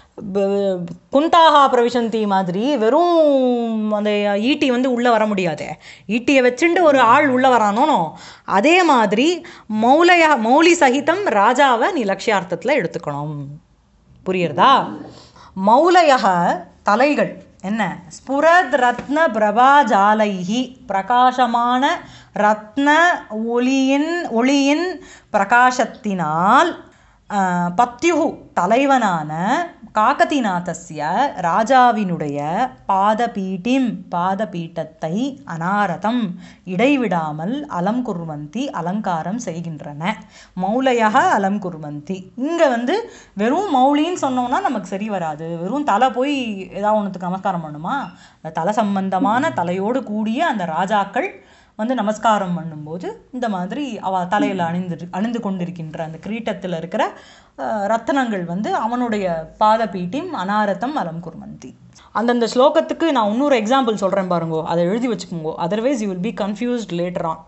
குந்தாஹா பிரவிசந்தி மாதிரி வெறும் அந்த ஈட்டி வந்து உள்ளே வர முடியாது, ஈட்டியை வச்சுட்டு ஒரு ஆள் உள்ளே வரானோ, அதே மாதிரி மௌலயா மௌலி சகிதம் ராஜாவை நீ லட்சியார்த்தத்தில் எடுத்துக்கணும். புரியுறதா? மௌலயா தலைகள் என்ன, ஸ்புரத் ரத்ன பிரபாஜாலைஹி பிரகாசமான ரத்ன ஒளியின் ஒளியின் பிரகாசத்தினால் பத்யுஹு தலைவனான காகதிநாதஸ்ய ராஜாவினுடைய பாதபீட்டிம் பாதபீட்டத்தை அனாரதம் இடைவிடாமல் அலம் குர்வந்தி அலங்காரம் செய்கின்றன. மௌலயாக அலம் குர்வந்தி. இங்கே வந்து வெறும் மௌலின்னு சொன்னோம்னா நமக்கு சரி வராது. வெறும் தலை போய் ஏதாவது ஒன்றுத்துக்கு நமஸ்காரம் பண்ணுமா? அந்த தலை சம்பந்தமான தலையோடு கூடிய அந்த ராஜாக்கள் வந்து நமஸ்காரம் பண்ணும்போது இந்த மாதிரி அவ தலையில் அணிந்து அணிந்து கொண்டிருக்கின்ற அந்த கிரீட்டத்தில் இருக்கிற ரத்தனங்கள் வந்து அவனுடைய பாத பீட்டிம் அனாரதம் அலம் குர்வந்தி. அந்தந்த ஸ்லோகத்துக்கு நான் இன்னொரு எக்ஸாம்பிள் சொல்கிறேன் பாருங்கோ, அதை எழுதி வச்சுக்கோங்க. Otherwise you will be confused later on.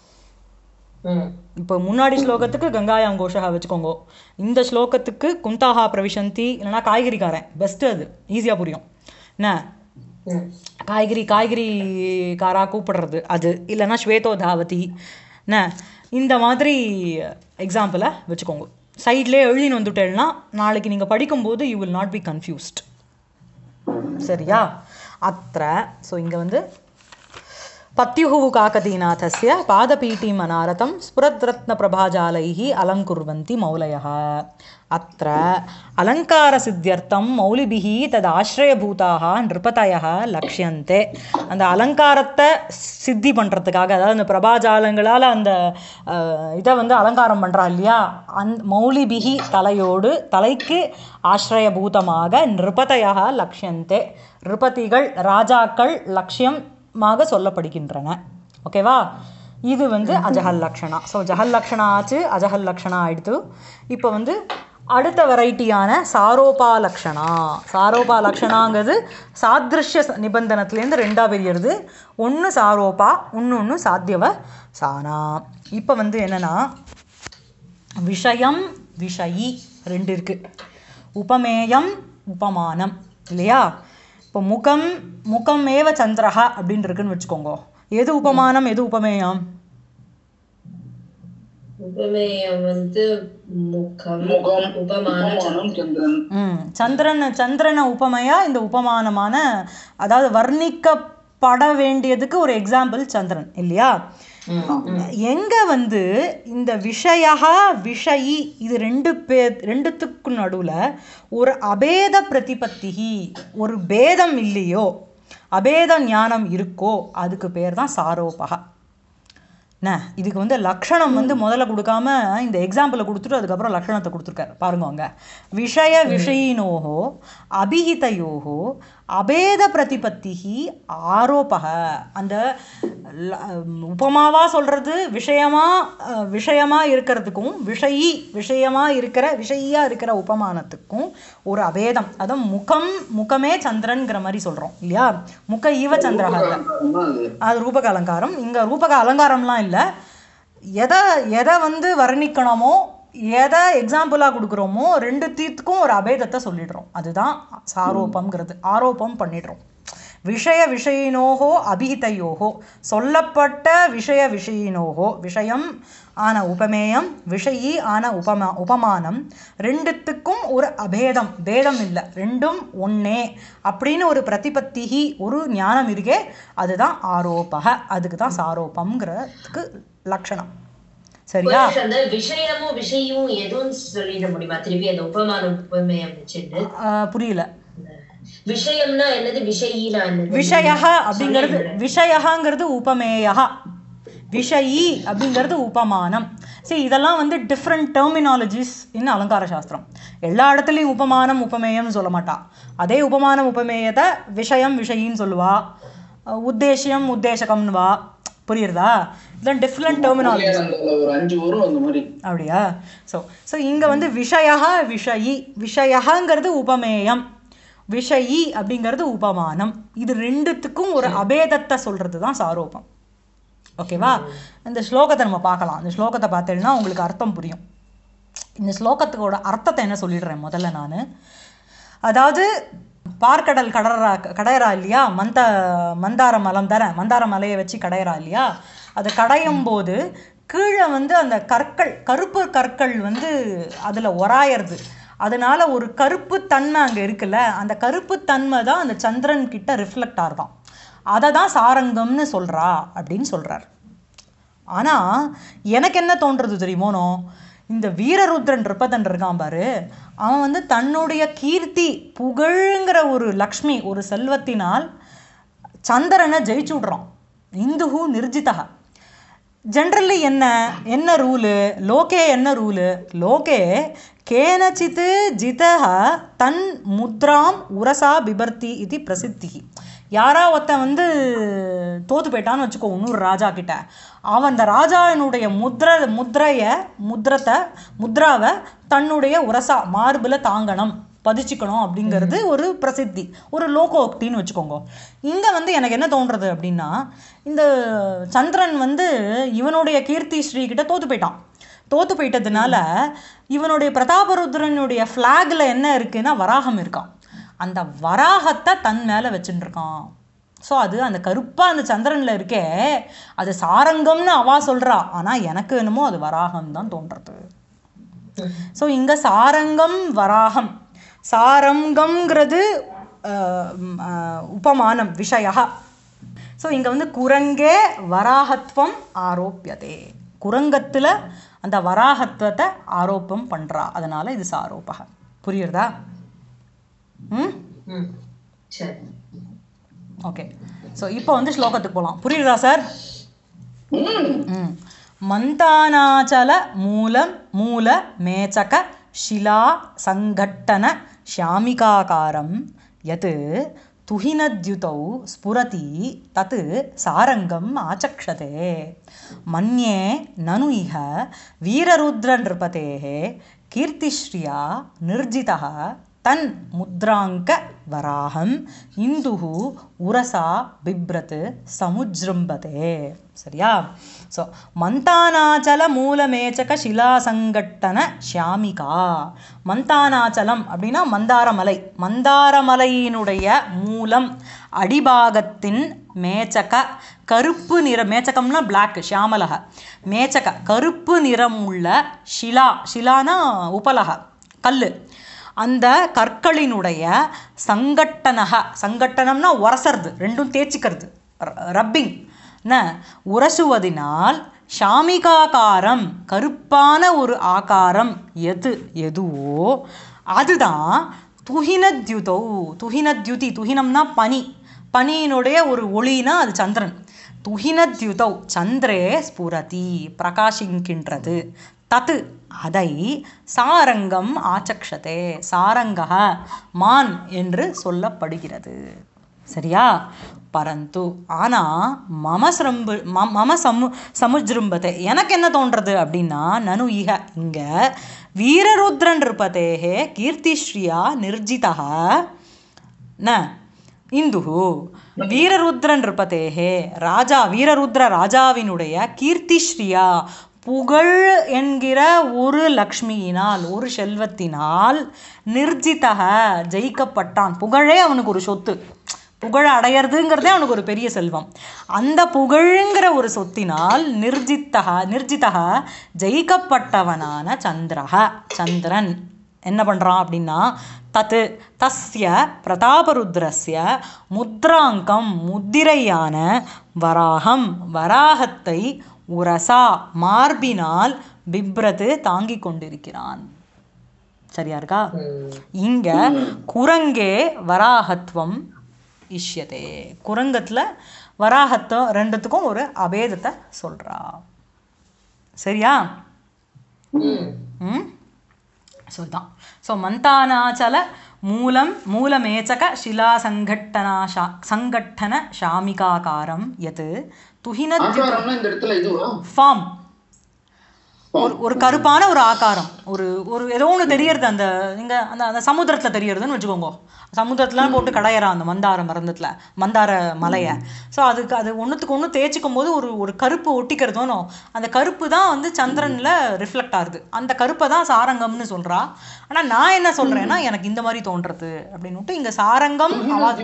இப்போ முன்னாடி ஸ்லோகத்துக்கு கங்காயாம் கோஷகா வச்சுக்கோங்க, இந்த ஸ்லோகத்துக்கு குந்தாஹா பிரவிசந்தி இல்லைனா காய்கறிக்காரன் பெஸ்ட்டு, அது ஈஸியாக புரியும். என்ன காய்கறி காய்கறிக்காரா கூப்பிடுறது அது, இல்லைன்னா ஸ்வேதோ தாவதி என்ன, இந்த மாதிரி எக்ஸாம்பிளை வச்சுக்கோங்க. சைட்லேயே எழுதின்னு வந்துட்டேன்னா நாளைக்கு நீங்கள் படிக்கும்போது you will not be confused. சரியா? அத்த ஸோ இங்கே வந்து பத்யுஹு காகதீநாதஸ்ய பாதபீட்டிம் அனாரதம் ஸ்புரத்ரத்ன பிரபாஜாலைஹி அலங்குர்வந்தி மௌலயः. அத்த அலங்கார சித்தியர்த்தம் மௌலிபிஹி தது ஆசிரயபூதாக நிருபதயः லக்ஷ்யந்தே. அந்த அலங்காரத்தை சித்தி பண்ணுறதுக்காக, அதாவது அந்த பிரபாஜாலங்களால் அந்த இதை வந்து அலங்காரம் பண்ணுறா இல்லையா, அந் மௌலிபிஹி தலையோடு தலைக்கு ஆசிரயபூதமாக நிருபதயः லக்ஷ்யந்தே. நிருபதிகள் ராஜாக்கள் லட்சியம் மாக சொல்லப்படுகின்றன. ஓகேவா? இது வந்து அஜஹல் லக்ஷணா. ஸோ ஜஹல் லக்ஷணா ஆச்சு, அஜஹல் லக்ஷணா ஆயிடுத்து. இப்போ வந்து அடுத்த வெரைட்டியான சாரோபா லக்ஷணா. சாரோபா லக்ஷணாங்கிறது சாதிருஷ்ய நிபந்தனத்துலேருந்து ரெண்டாக பிரியறது. ஒன்று சாரோபா, ஒன்று ஒன்று சாத்தியவ சானா. இப்போ வந்து என்னென்னா விஷயம் விஷயி ரெண்டு இருக்குது, உபமேயம் உபமானம் இல்லையா? இப்போ முகம் முகம் ஏவ சந்திரஹா அப்படின்னு இருக்குன்னு வச்சுக்கோங்க. எது உபமானம் எது உபமேயம்? உபமேயம் வந்து முகம், உபமானம் சந்திரன். ம் சந்திரன் சந்திரனை உபமையா இந்த உபமானமான, அதாவது வர்ணிக்கப்பட வேண்டியதுக்கு ஒரு எக்ஸாம்பிள் சந்திரன் இல்லையா? எங்க வந்து இந்த விஷயா விஷயி இது ரெண்டு பேர் ரெண்டுத்துக்கு நடுவில் ஒரு அபேத பிரதிபத்திகி, ஒரு பேதம் இல்லையோ, அபேத ஞானம் இருக்கோ, அதுக்கு பேர் தான் சாரோபகா. என்ன இதுக்கு வந்து லக்ஷணம் வந்து முதல்ல கொடுக்காம இந்த எக்ஸாம்பிளை கொடுத்துட்டு அதுக்கப்புறம் லக்ஷணத்தை கொடுத்துருக்காரு பாருங்க. அங்கே விஷய விஷயினோஹோ அபிஹிதயோஹோ அபேத பிரதிபத்தி ஆரோபக. அந்த உபமாவா சொல்றது விஷயமா விஷயமா இருக்கிறதுக்கும் விஷயி விஷயமா இருக்கிற விஷயியா இருக்கிற உபமானத்துக்கும் ஒரு அபேதம். அதுவும் முகம் முகமே சந்திரன்கிற மாதிரி சொல்றோம் இல்லையா? முக ஈவ சந்திரஹ, அது ரூபக அலங்காரம். இங்க ரூபக அலங்காரம்லாம் இல்லை. எதை எதை வந்து வர்ணிக்கணுமோ எதை எக்ஸாம்பிளாக கொடுக்குறோமோ ரெண்டு தீர்த்துக்கும் ஒரு அபேதத்தை சொல்லிடுறோம். அதுதான் சாரோபம்ங்கிறது. ஆரோப்பம் பண்ணிடுறோம். விஷய விஷயினோஹோ அபிஹிதயோஹோ, சொல்லப்பட்ட விஷய விஷயினோஹோ விஷயம் ஆன உபமேயம், விஷயி ஆன உபமா உபமானம் ரெண்டுத்துக்கும் ஒரு அபேதம், பேதம் இல்லை, ரெண்டும் ஒன்னே அப்படின்னு ஒரு பிரதிபத்திகி ஒரு ஞானம் இருக்கே, அதுதான் ஆரோபக. அதுக்கு தான் சாரோபம்ங்கிறதுக்கு லட்சணம். சரியா? அந்த விஷயமும் விஷயம் எதுவும் சொல்லிட முடியுமா திருப்பி அந்த உபமானம் உபமேயம் வச்சுட்டு? புரியல. விஷயம்னா என்னது, விஷயினா என்னது? விஷயஹ அப்படிங்கிறது விஷயஹங்கிறது உபமேயஹ, விஷயி அப்படிங்கிறது உபமானம். சரி, இதெல்லாம் வந்து டிஃப்ரெண்ட் டெர்மினாலஜிஸ் இன் அலங்கார சாஸ்திரம். எல்லா இடத்துலையும் உபமானம் உபமேயம்னு சொல்ல மாட்டா. அதே உபமானம் உபமேயத்தை விஷயம் விஷயின்னு சொல்லுவா, உத்தேசியம் உத்தேசகம்னு வா. புரியுறதா? இதெல்லாம் டிஃப்ரெண்ட் டெர்மினாலஜிஸ். அப்படியா? ஸோ ஸோ இங்கே வந்து விஷயஹ விஷயி, விஷயஹங்கிறது உபமேயம், விஷயி அப்படிங்கிறது உபமானம். இது ரெண்டுத்துக்கும் ஒரு அபேதத்தை சொல்றது தான் சாரோபம். ஓகேவா? இந்த ஸ்லோகத்தை நம்ம பார்க்கலாம். இந்த ஸ்லோகத்தை பார்த்தேன்னா உங்களுக்கு அர்த்தம் புரியும். இந்த ஸ்லோகத்துக்கோட அர்த்தத்தை என்ன சொல்லிடுறேன் முதல்ல நான். அதாவது பார்க்கடல் கடறா கடையறா இல்லையா? மந்த மந்தார மலம் தர மந்தார மலையை வச்சு கடையறா இல்லையா? அதை கடையும் போது கீழே வந்து அந்த கற்கள், கருப்பு கற்கள் வந்து அதில் ஒராயறது. அதனால ஒரு கருப்பு தன்மை அங்கே இருக்குல்ல, அந்த கருப்பு தன்மை தான் அந்த சந்திரன் கிட்ட ரிஃப்ளெக்ட் ஆகுதான். அதை தான் சாரங்கம்னு சொல்கிறா அப்படின்னு சொல்கிறார். ஆனால் எனக்கு என்ன தோன்றது தெரியுமோனோ, இந்த வீரருத்ரன் ரிப்பதன் இருக்கான் பாரு, அவன் வந்து தன்னுடைய கீர்த்தி புகழ்ங்கிற ஒரு லக்ஷ்மி ஒரு செல்வத்தினால் சந்திரனை ஜெயிச்சு விடுறான். இந்துஹு நிர்ஜிதா. ஜென்ரலி என்ன என்ன ரூலு லோகே, என்ன ரூலு லோகே கேனச்சித் ஜிதஹ தன் முத்ராம் உரசா பிபர்த்தி இது பிரசித்தி. யாரா ஒருத்தன் வந்து தோத்து போயிட்டான்னு வச்சுக்கோ இன்னொரு ராஜா கிட்ட, அவன் அந்த ராஜாவினுடைய முத்ர முத்ரைய முத்ரத்தை முத்ராவை தன்னுடைய உரசா மார்பில் தாங்கணும், பதிச்சுக்கணும் அப்படிங்கிறது ஒரு பிரசித்தி, ஒரு லோகோக்தின்னு வச்சுக்கோங்க. இங்கே வந்து எனக்கு என்ன தோன்றது அப்படின்னா, இந்த சந்திரன் வந்து இவனுடைய கீர்த்தி ஸ்ரீ கிட்ட தோத்து போயிட்டான். தோத்து போயிட்டதுனால இவனுடைய பிரதாபருத்ரனுடைய ஃப்ளாகில் என்ன இருக்குன்னா வராகம் இருக்கான். அந்த வராகத்தை தன் மேலே வச்சுட்டு இருக்கான். ஸோ அது அந்த கருப்பாக அந்த சந்திரனில் இருக்கே, அது சாரங்கம்னு அவா சொல்கிறா. ஆனால் எனக்கு என்னமோ அது வராகம் தான் தோன்றது. ஸோ இங்கே சாரங்கம் வராகம், சாரங்கம்ங்கிறது உபமானம் விஷயா. ஸோ இங்கே வந்து குரங்கே வராகத்வம் ஆரோப்பியதே, குரங்கத்தில் அந்த வராகத்வத்தை ஆரோப்பம் பண்ணுறா. அதனால இது சாரோபக. புரியுறதா? ம் சரி, ஓகே. ஸோ இப்போ வந்து ஸ்லோகத்துக்கு போகலாம். புரியுறதா சார்? ம் மந்தானாச்சல மூலம் மூல மேச்சக ஷிலா சங்கட்டன ஷாமிகாகாரம் யத் துஹினத்யுதௌ ஸ்புரதி தத் சாரங்கம் ஆச்சக்ஷதே மன்யே நனு இஹ வீரருத்ர நிருபதேஹ கீர்த்திஸ்ரீயா நிர்ஜிதः தன் முத்ராங்க வராகம் இந்துஹு உரசா பிப்ரத் சமுஜ்ரும்பதே. சரியா? ஸோ மந்தானாச்சல மூலமேச்சக சிலாசங்கட்டன ஷியாமிகா. மந்தானாச்சலம் அப்படின்னா மந்தாரமலை. மந்தாரமலையினுடைய மூலம் அடிபாகத்தின் மேச்சக கருப்பு நிற, மேச்சகம்னா பிளாக், ஷியாமலக, மேச்சக கருப்பு நிறம் உள்ள ஷிலா, ஷிலானா உபலக கல், அந்த கற்களினுடைய சங்கட்டனக, சங்கட்டனம்னா உரசறது, ரெண்டும் தேய்ச்சிக்கிறது, ரப்பிங் ந உரசுவதினால் ஷாமிகாகாரம் கருப்பான ஒரு ஆகாரம் எது எதுவோ அதுதான் துஹினத்யுதௌ. துஹினத்யுதி, துஹினம்னா பனி, பனியினுடைய ஒரு ஒளினா அது சந்திரன். துஹினத்யுதௌ சந்திரே ஸ்புரதி பிரகாசிக்கின்றது. தத் அதை சாரங்கம் ஆச்சக்ஷதே சாரங்கः மான் என்று சொல்லப்படுகிறது. சரியா? பரந்து ஆனா மம சிரம்பு மம சமு சமுஜ்ரும்பத்தை எனக்கு என்ன தோன்றது அப்படின்னா நனு இக இங்க வீரருத்ரன் இருப்பதேகே கீர்த்திஸ்ரீயா நிர்ஜிதா ந இந்துஹு வீரருத்ரன் இருப்பதேகே ராஜா வீரருத்ர ராஜாவினுடைய கீர்த்திஸ்ரீயா புகழ் என்கிற ஒரு லக்ஷ்மியினால் ஒரு செல்வத்தினால் நிர்ஜிதக ஜெயிக்கப்பட்டான். புகழே அவனுக்கு ஒரு சொத்து. புகழ் அடையிறதுங்கிறதே அவனுக்கு ஒரு பெரிய செல்வம். அந்த புகழுங்கிற ஒரு சொத்தினால் நிர்ஜித்தக நிர்ஜிதக ஜெயிக்கப்பட்டவனான சந்திரஹ சந்திரன் என்ன பண்ணுறான் அப்படின்னா தத்து தஸ்ய பிரதாபருத்ரஸ்ய முத்ராங்கம் முத்திரையான வராகம் வராகத்தை உரசா மார்பினால் பிப்ரத்து தாங்கி கொண்டிருக்கிறான். சரியா இருக்கா? இங்க குரங்கே வராகத்துவம் இஷ்யதே. குரங்கத்துல வராகத்துவம் ரெண்டுத்துக்கும் ஒரு அபேதத்தை சொல்றா. சரியா? ம் சொல்தான். ஸோ மந்தானாச்சல மூலம் மூலமேச்சக சிலா சங்கட்டனா ஷா சங்கட்டன ஷாமிகாகாரம் எது துஹினத்யுதௌ ஃபார்ம் ஒரு ஒரு கருப்பான ஒரு ஆகாரம் ஒரு ஒரு ஏதோ ஒன்று தெரியறது. அந்த இங்கே அந்த அந்த சமுத்திரத்தில் தெரியறதுன்னு வச்சுக்கோங்க. சமுத்திரத்துலாம் போட்டு கடையிறான் அந்த மந்தார மருந்தத்தில் மந்தார மலையை. ஸோ அதுக்கு அது ஒன்றுத்துக்கு ஒன்று தேய்ச்சிக்கும் போது ஒரு ஒரு கருப்பு ஒட்டிக்கிறதோனோ அந்த கருப்பு தான் வந்து சந்திரனில் ரிஃப்ளெக்ட் ஆகுது. அந்த கருப்பை தான் சாரங்கம்னு சொல்கிறா. ஆனால் நான் என்ன சொல்கிறேன்னா எனக்கு இந்த மாதிரி தோன்றது அப்படின்னுட்டு இங்கே சாரங்கம்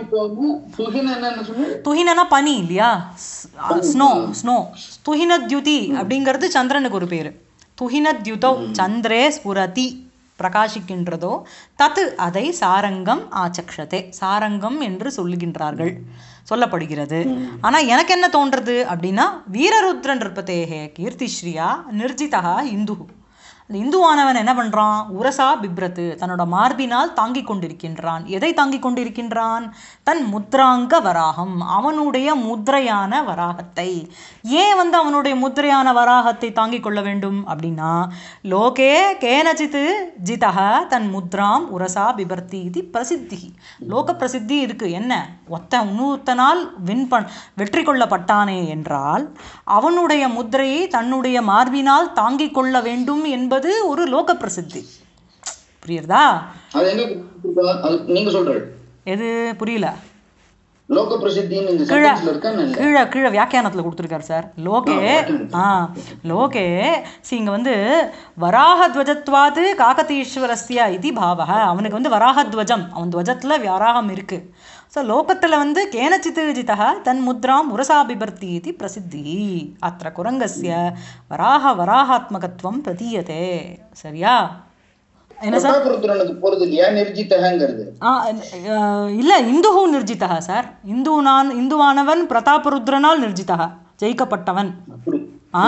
துஹினா பனி இல்லையா ஸ்னோ ஸ்னோ துஹினத்யுதி அப்படிங்கிறது சந்திரனுக்கு ஒரு பேர். துஹினத்யுதௌ சந்திரே ஸ்புரதி பிரகாசிக்கின்றதோ தத்து அதை சாரங்கம் ஆச்சக்ஷதே சாரங்கம் என்று சொல்லுகின்றார்கள் சொல்லப்படுகிறது. ஆனா எனக்கு என்ன தோன்றது அப்படின்னா வீரருத்ரன் இருப்பதேகே கீர்த்திஸ்ரீயா நிர்ஜிதா இந்து. இந்துவானவன் என்ன பண்றான்? உரசா பிப்ரத்து தன்னோட மார்பினால் தாங்கி கொண்டிருக்கின்றான். எதை தாங்கி கொண்டிருக்கின்றான்? தன் முத்ராங்க வராகம் அவனுடைய முத்ரையான வராகத்தை. ஏன் வந்து அவனுடைய முத்ரையான வராகத்தை தாங்கிக் கொள்ள வேண்டும் அப்படின்னா லோகே கேனச்சித்து ஜிதக தன் முத்ராம் உரசா பிபர்த்தி இது பிரசித்தி. லோக பிரசித்தி இருக்கு. என்ன ஒத்த இன்னொருத்தனால் வின் பண் வெற்றி கொள்ளப்பட்டானே என்றால் அவனுடைய முத்ரையை தன்னுடைய மார்பினால் தாங்கிக் கொள்ள வேண்டும் என்பது ஒரு லோக பிரசித்தி. புரியுறதா? நீங்க சொல்றது எது புரியல? லோக பிரசித்தி கீழே கீழே வியாக்கியானத்துல கொடுத்துருக்காரு சார். லோகே ஆ லோகே சி இங்க வந்து வராகத்வஜத்வாது காகதீஸ்வரஸ்ய இது பாவக. அவனுக்கு வந்து வராகத்வஜம் அவன் துவஜத்துல வராகம் இருக்கு. ஸோ லோகத்தில் வந்து கேனச்சித் ஜிதா தன் முத்ராம் உரசாபிபர்த்தி இது பிரசித்தி. அத்த குரங்கஸ்ய வராக வராகாத்மகத்துவம் பிரதீயதே. சரியா? என்ன சார்? இல்ல இந்துஹு நிர்ஜிதா சார். இந்து நான் இந்துவானவன் பிரதாபருத்ரனால் நிர்ஜிதா ஜெயிக்கப்பட்டவன். ஆ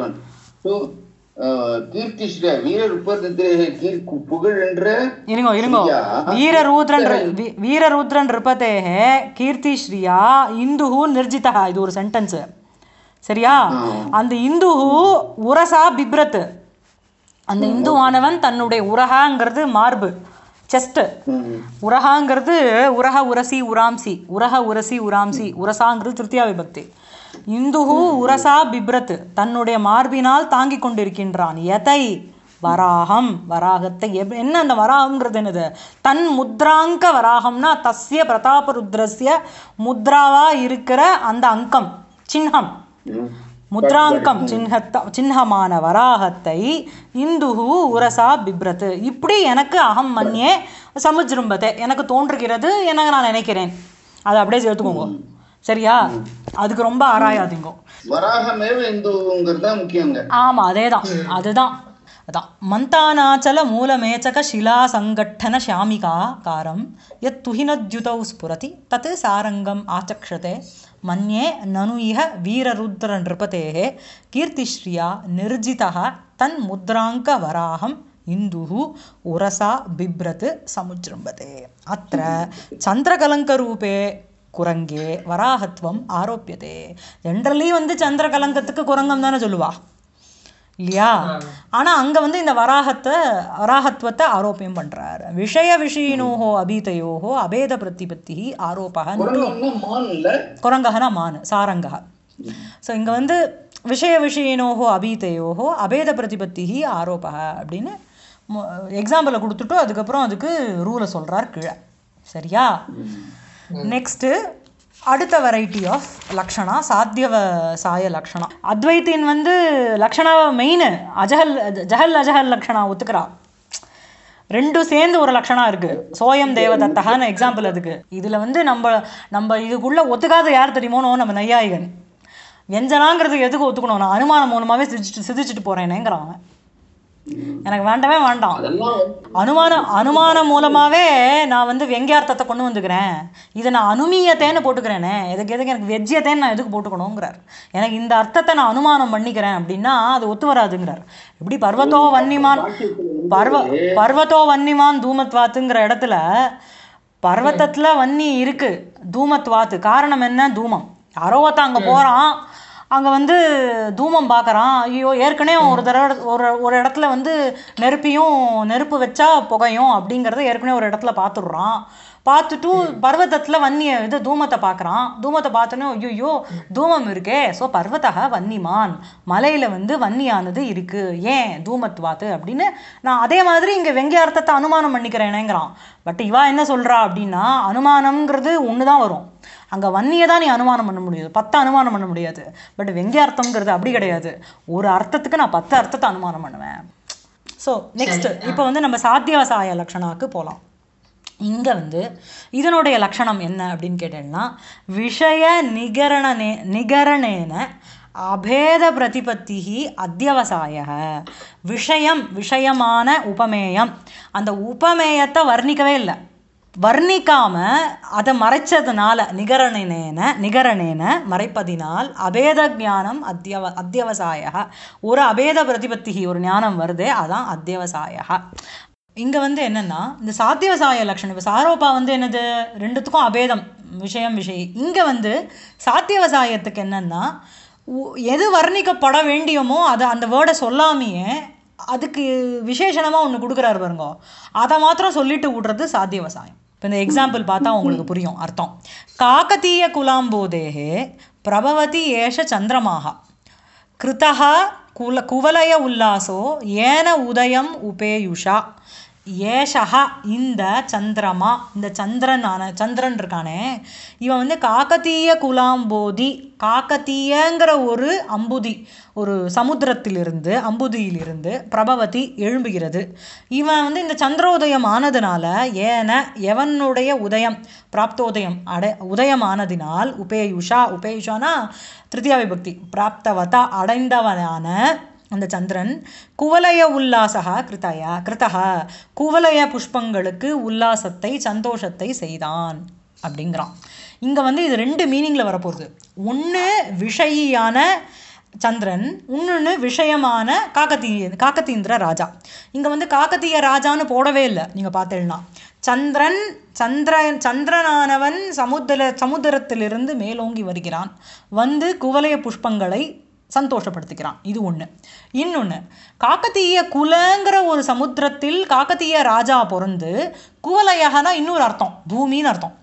வீரருத்ரன் இருப்பதேகே கீர்த்திஸ்ரீயா இந்துஹு நிர்ஜிதா. இது ஒரு சென்டென்ஸ். சரியா? அந்த இந்துஹு உரசா பிப்ரத். அந்த இந்துவானவன் தன்னுடைய உரகாங்கிறது மார்பு செஸ்ட். உரகாங்கிறது உரக உரசி உராம்சி உரக உரசி உராம்சி உரசாங்கிறது திருத்தியா விபக்தி. இந்துஹு உரசா பிப்ரத் தன்னுடைய மார்பினால் தாங்கி கொண்டிருக்கின்றான். எதை? வராகம் வராகத்தை. என்ன அந்த வராகம்ங்கிறது என்னது? தன் முத்ராங்க வராகம்னா தஸ்ய பிரதாபருத்ரஸ்ய முத்ராவா இருக்கிற அந்த அங்கம் சின்னம் முத்ராங்கம் சின்ஹத்த சின்னமான வராகத்தை இந்துஹு உரசா பிப்ரத். இப்படி எனக்கு அகம் மன்யே சமுஜ்ரும்பத்தை எனக்கு தோன்றுகிறது என நான் நினைக்கிறேன். அதை அப்படியே சேர்த்துக்கோங்க. சரியா? அதுக்கு ரொம்ப ஆராயாதீங்க. ஆமா அதேதான் அதுதான் அதான் மந்தானாச்சல மூலமேச்சக சிலா சங்கட்டன ஷாமிகா காரம் யத் துஹினத்யுதௌ ஸ்புரதி தத் சாரங்கம் ஆச்சக்ஷதே மன்யே நனு இஹ வீரருத்ர நிருபதேஹே கீர்த்திஸ்ரீயா நிர்ஜிதः தன் முத்ராங்க வராகம் இந்துஹு உரசா பிப்ரத் சமுஜ்ரும்பதே. அத்ர சந்திரகலங்கரூபே குரங்கே வராகத்வம் ஆரோப்பியதே. ஜென்ரலி வந்து சந்திர கலங்கத்துக்கு குரங்கம் தானே சொல்லுவா இல்லையா? ஆனால் அங்கே வந்து இந்த வராகத்தை வராகத்வத்தை ஆரோப்பியம் பண்ணுறாரு. விஷய விஷயினோஹோ அபீதையோஹோ அபேத பிரதிபத்தி ஆரோபக. குரங்ககனா மான் சாரங்கா. ஸோ இங்கே வந்து விஷய விஷயினோஹோ அபீதையோஹோ அபேத பிரதிபத்தி ஆரோபக அப்படின்னு எக்ஸாம்பிளை கொடுத்துட்டு அதுக்கப்புறம் அதுக்கு ரூலை சொல்கிறார் கீழே. சரியா? நெக்ஸ்ட்டு அடுத்த வெரைட்டி ஆஃப் லக்ஷணா சாத்தியவ சாய லக்ஷணா. அத்வைத்தின் வந்து லக்ஷணாவை மெயின் அஜஹல் ஜஹல் அஜஹல் லக்ஷணா ஒத்துக்கிறா. ரெண்டும் சேர்ந்து ஒரு லக்ஷணா இருக்கு. சோயம் தேவதத்தகான எக்ஸாம்பிள் அதுக்கு. இதில் வந்து நம்ம நம்ம இதுக்குள்ளே ஒத்துக்காத யார் தெரியுமோனோ நம்ம நையாயிகன். வியஞ்சனாங்கிறது எதுக்கு ஒத்துக்கணும்? நான் அனுமானம் மூலமாகவே சிதிச்சுட்டு சிதிச்சுட்டு போகிறேனேங்கிறான். எனக்கு வேண்டவே வேண்டாம். அனுமானம் அனுமானம் மூலமாகவே நான் வந்து வெங்கியார்த்தத்தை கொண்டு வந்துக்கிறேன். இதை நான் அனுமீயத்தேன்னு போட்டுக்கிறேனே, எதுக்கு எதுக்கு எனக்கு வெஜ்ஜியத்தேன்னு நான் எதுக்கு போட்டுக்கணுங்கிறார். எனக்கு இந்த அர்த்தத்தை நான் அனுமானம் பண்ணிக்கிறேன் அப்படின்னா அது ஒத்து வராதுங்கிறார். எப்படி பர்வத்தோ வன்னிமான் பர்வ பர்வத்தோ வன்னிமான் தூமத்வாத்துங்கிற இடத்துல பர்வத்தத்தில் வன்னி இருக்கு தூமத்வாத்து. காரணம் என்ன? தூமம். யாரோ ஒருத்தன் அங்கே போகிறான், அங்கே வந்து தூமம் பார்க்குறான். ஐயோ ஏற்கனவே ஒரு தடவை ஒரு ஒரு இடத்துல வந்து நெருப்பியும் நெருப்பு வச்சா புகையும் அப்படிங்கிறத ஏற்கனவே ஒரு இடத்துல பார்த்துடுறான். பார்த்துட்டு பர்வத்தத்தில் வன்னிய இது தூமத்தை பார்க்குறான். தூமத்தை பார்த்தோன்னே ஐயோ தூமம் இருக்கே, ஸோ பர்வத்தக வன்னிமான், மலையில் வந்து வன்னியானது இருக்குது, ஏன் தூமத்வாத்து அப்படின்னு நான் அதே மாதிரி இங்கே வெங்கியார்த்தத்தை அனுமானம் பண்ணிக்கிறேனேங்கிறான். பட் இவா என்ன சொல்கிறா அப்படின்னா அனுமானம்ங்கிறது ஒன்று தான் வரும். அங்கே வன்னியை தான் நீ அனுமானம் பண்ண முடியாது, பத்து அனுமானம் பண்ண முடியாது. பட் வெங்கியார்த்தம்ங்கிறது அப்படி கிடையாது. ஒரு அர்த்தத்துக்கு நான் பத்து அர்த்தத்தை அனுமானம் பண்ணுவேன். ஸோ நெக்ஸ்ட் இப்போ வந்து நம்ம சாத்தியவசாய லக்ஷணாவுக்கு போகலாம். இங்கே வந்து இதனுடைய லக்ஷணம் என்ன அப்படின்னு கேட்டேன்னா விஷய நிகரணனே நிகரணேன அபேத பிரதிபத்தி அத்தியவசாய. விஷயம் விஷயமான உபமேயம், அந்த உபமேயத்தை வர்ணிக்கவே இல்லை. வர்ணிக்காம அதை மறைச்சதுனால நிகரணேன நிகரணேன மறைப்பதினால் அபேத ஞானம் அத்தியவ அத்தியவசாய. ஒரு அபேத பிரதிபத்தி ஒரு ஞானம் வருதே, அதான் அத்தியவசாய. இங்கே வந்து என்னென்னா இந்த சாத்தியவசாய லக்ஷணம். இப்போ சாரோப்பா வந்து என்னது? ரெண்டுத்துக்கும் அபேதம், விஷயம் விஷயம். இங்கே வந்து சாத்தியவசாயத்துக்கு என்னென்னா எது வர்ணிக்கப்பட வேண்டியமோ அதை அந்த வேர்டை சொல்லாமையே அதுக்கு விசேஷணமாக ஒன்று கொடுக்குறாரு பாருங்க, அதை மாத்திரம் சொல்லிட்டு விடுறது சாத்தியவசாயம். இப்போ இந்த எக்ஸாம்பிள் பார்த்தா உங்களுக்கு புரியும் அர்த்தம். காக்கத்தீய குலாம்போதேகே பிரபவதி ஏஷ சந்திரமாக கிருதா குல குவலய உல்லாசோ ஏன உதயம் உபேயுஷா. ஏஷா இந்த சந்திரமா, இந்த சந்திரனான சந்திரன் இருக்கானே இவன் வந்து காக்கத்தீய குலாம்போதி, காக்கத்தீயங்கிற ஒரு அம்புதி, ஒரு சமுத்திரத்திலிருந்து அம்புதியிலிருந்து பிரபவதி எழும்புகிறது. இவன் வந்து இந்த சந்திரோதயம் ஆனதுனால ஏன எவனுடைய உதயம் பிராப்தோதயம் அடை உதயமானதினால் உபேயுஷா, உபேயுஷானா திருத்தியா விபக்தி, பிராப்தவதா அடைந்தவனான அந்த சந்திரன் குவலய உல்லாசகா கிருத்தயா கிருத்தகா குவலய புஷ்பங்களுக்கு உல்லாசத்தை சந்தோஷத்தை செய்தான் அப்படிங்கிறான். இங்கே வந்து இது ரெண்டு மீனிங்கில் வரப்போகுது. ஒன்று விஷயியான சந்திரன், இன்னொன்று விஷயமான காக்கத்தீய காக்கத்தீந்திர ராஜா. இங்கே வந்து காக்கத்தீய ராஜான்னு போடவே இல்லை. நீங்கள் பார்த்தேன்னா சந்திரன் சந்திரன் சந்திரனானவன் சமுத்திர சமுத்திரத்திலிருந்து மேலோங்கி வருகிறான், வந்து குவலய புஷ்பங்களை சந்தோஷப்படுத்திக்கிறான். இது ஒன்று. இன்னொன்று காக்கத்தீய குலங்கிற ஒரு சமுத்திரத்தில் காக்கத்தீய ராஜா பிறந்து, குவலயகனா இன்னொரு அர்த்தம் பூமின்னு அர்த்தம்.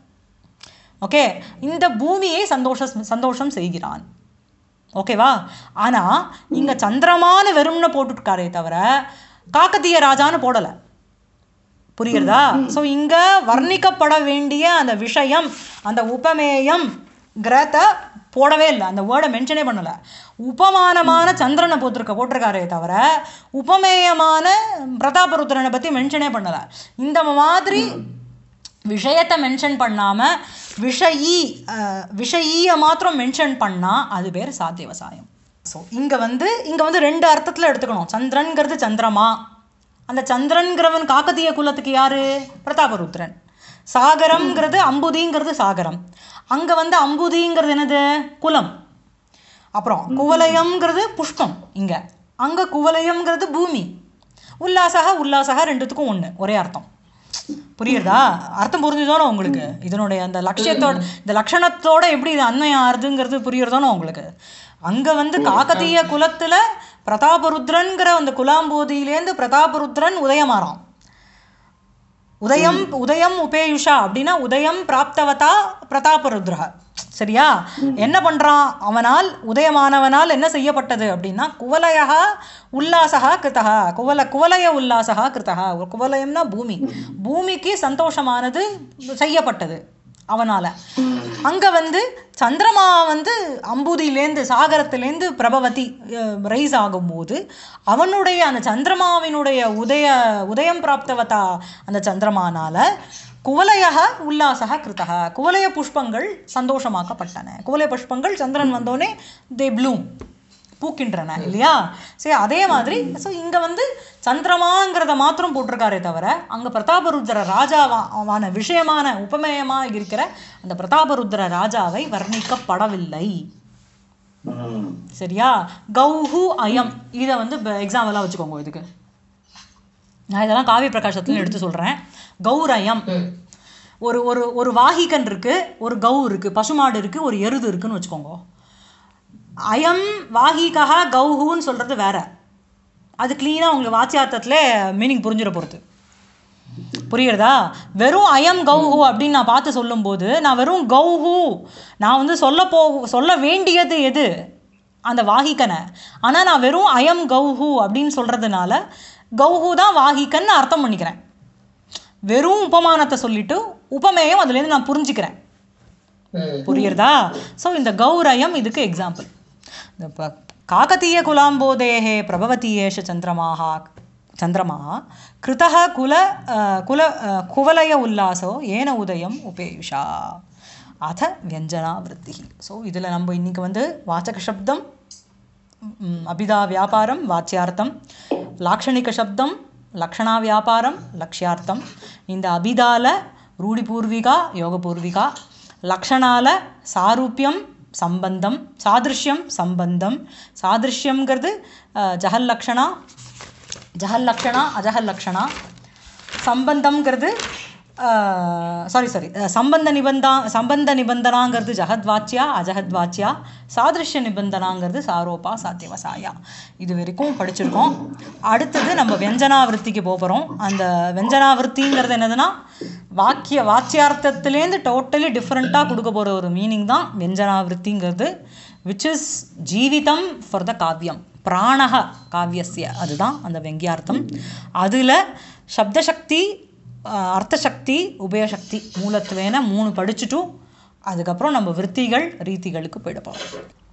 ஓகே, இந்த பூமியை சந்தோஷ சந்தோஷம் செய்கிறான். ஓகேவா? ஆனால் இங்கே சந்திரமானு வெறும்னு போட்டுருக்காரே தவிர காக்கத்தீய ராஜான்னு போடலை. புரியுறதா? ஸோ இங்கே வர்ணிக்கப்பட வேண்டிய அந்த விஷயம், அந்த உபமேயம் கிரத போடவே இல்லை, அந்த வேர்டை மென்ஷனே பண்ணலை. உபமானமான சந்திரனை போட்டிருக்க போட்டிருக்காரே தவிர உபமேயமான பிரதாபருத்ரனை பற்றி மென்ஷனே பண்ணலை. இந்த மாதிரி விஷயத்தை மென்ஷன் பண்ணாமல் விஷயி விஷயியை மாத்திரம் மென்ஷன் பண்ணால் அது பேர் சாத்தியவசாயம். ஸோ இங்கே வந்து இங்கே வந்து ரெண்டு அர்த்தத்தில் எடுத்துக்கணும். சந்திரன்கிறது சந்திரமா, அந்த சந்திரன்கிறவன் காக்கத்தீய குலத்துக்கு யார்? பிரதாபருத்ரன். சாகரம்ங்கிறது அம்புதிங்கிறது சாகரம். அங்கே வந்து அம்புதிங்கிறது என்னது? குலம். அப்புறம் குவலயம்ங்கிறது புஷ்பம். இங்கே அங்கே குவலயம்ங்கிறது பூமி. உல்லாசக உல்லாசக ரெண்டுத்துக்கும் ஒன்று, ஒரே அர்த்தம். புரியுறதா? அர்த்தம் புரிஞ்சுதானோ உங்களுக்கு? இதனுடைய அந்த லட்சியத்தோட இந்த லட்சணத்தோட எப்படி இது அன்வயம் ஆறுதுங்கிறது புரியுறதானோ உங்களுக்கு? அங்கே வந்து காக்கதீய குலத்தில் பிரதாபருத்ரன்கிற அந்த குலாம்போதியிலேருந்து பிரதாபருத்ரன் உதயமாறான். உதயம் உதயம் உபேயுஷா அப்படின்னா உதயம் பிராப்தவதா பிரதாபருத்ரா. சரியா? என்ன பண்ணுறான்? அவனால் உதயமானவனால் என்ன செய்யப்பட்டது அப்படின்னா குவலயா உல்லாசகா கிருத்தா. குவல குவலய உல்லாசகா கிருத்தா. குவலயம்னா பூமி. பூமிக்கு சந்தோஷமானது செய்யப்பட்டது அவனால். அங்கே வந்து சந்திரமா வந்து அம்புதியிலேருந்து சாகரத்திலேருந்து பிரபவதி ரைஸ் ஆகும்போது அவனுடைய அந்த சந்திரமாவினுடைய உதய உதயம் பிராப்தவதா அந்த சந்திரமானால குவலய உல்லாசக கிருத்தா. குவலய புஷ்பங்கள் சந்தோஷமாக்கப்பட்டன. குவலய புஷ்பங்கள் சந்திரன் வந்தோடனே தே ப்ளூம், பூக்கின்றன இல்லையா? சரி, அதே மாதிரி ஸோ இங்கே வந்து சந்திரமாங்கிறத மாத்திரம் போட்டிருக்காரே தவிர அங்கே பிரதாபருத்ர ராஜாவான விஷயமான உபமேயமாக இருக்கிற அந்த பிரதாபருத்ர ராஜாவை வர்ணிக்கப்படவில்லை. சரியா? கௌஹு அயம் இதை வந்து எக்ஸாம்பிளாக வச்சுக்கோங்க. இதுக்கு நான் இதெல்லாம் காவிய பிரகாசத்துல எடுத்து சொல்கிறேன். கௌரயம், ஒரு ஒரு ஒரு வாகிகன் இருக்கு, ஒரு கௌ இருக்கு, பசுமாடு இருக்கு, ஒரு எருது இருக்குன்னு வச்சுக்கோங்க. அயம் வாகிகா கௌஹுன்னு சொல்கிறது வேற. அது கிளீனாக உங்களுக்கு வாச்சியார்த்தத்தில் மீனிங் புரிஞ்சிட போகிறது. புரியுறதா? வெறும் அயம் கௌஹு அப்படின்னு நான் பார்த்து சொல்லும்போது நான் வெறும் கௌஹு நான் வந்து சொல்ல போ சொல்ல வேண்டியது எது? அந்த வாகிக்கனை. ஆனால் நான் வெறும் அயம் கௌஹு அப்படின்னு சொல்கிறதுனால கௌஹு தான் வாகிக்கன்னு அர்த்தம் பண்ணிக்கிறேன். வெறும் உபமானத்தை சொல்லிட்டு உபமேயம் அதுலேருந்து நான் புரிஞ்சுக்கிறேன். புரியுறதா? ஸோ இந்த கௌரயம் இதுக்கு எக்ஸாம்பிள். இந்த காக்கதீய குலாம்போதேஹே பிரபவதி ஏஷ சந்திரமாக சந்திரமாக கிருத்தः குல குல குவலய உல்லாசோ ஏன உதயம் உபேயுஷா அத வியஞ்சனா விருத்தி. ஸோ இதில் நம்ம இன்றைக்கி வந்து வாச்சக சப்தம், அபிதா வியாபாரம், வாச்சியார்த்தம், லாக்ஷணிக சப்தம், லக்ஷணா வியாபாரம், லக்ஷ்யார்த்தம். இந்த அபிதால ரூடிபூர்விகா யோகபூர்விகா, லக்ஷணால சாரூபியம் சம்பந்தம், சாதிருஷ்யம் சம்பந்தம். சாதிருஷ்யம்ங்கிறது ஜஹல் லக்ஷணா ஜஹல் லக்ஷணா அஜஹல் லக்ஷணா. சம்பந்தம்ங்கிறது சாரி சாரி சம்பந்த நிபந்தா சம்பந்த நிபந்தனாங்கிறது ஜஹத்வாச்சியா அஜஹத்வாச்சியா. சாதிருஷ்ய நிபந்தனாங்கிறது சாரோபா சாத்தியவசாயா. இது வரைக்கும் படிச்சிருக்கோம். அடுத்தது நம்ம வியஞ்சனாவிருத்திக்கு போகிறோம். அந்த வியஞ்சனாவிருத்திங்கிறது என்னதுன்னா வாக்கிய வாச்சியார்த்தத்துலேருந்து டோட்டலி டிஃப்ரெண்ட்டாக கொடுக்க போகிற ஒரு மீனிங் தான் வியஞ்சனாவிருத்திங்கிறது. விச் இஸ் ஜீவிதம் ஃபார் த காவியம், பிராணக காவியஸ்ய. அதுதான் அந்த வெங்கியார்த்தம். அதில் சப்தசக்தி, அர்த்தசக்தி, உபயசக்தி, மூலத்துவேன மூணு படிச்சுட்டும் அதுக்கப்புறம் நம்ம விருத்திகள் ரீதிகளுக்கு போயிட போகிறோம்.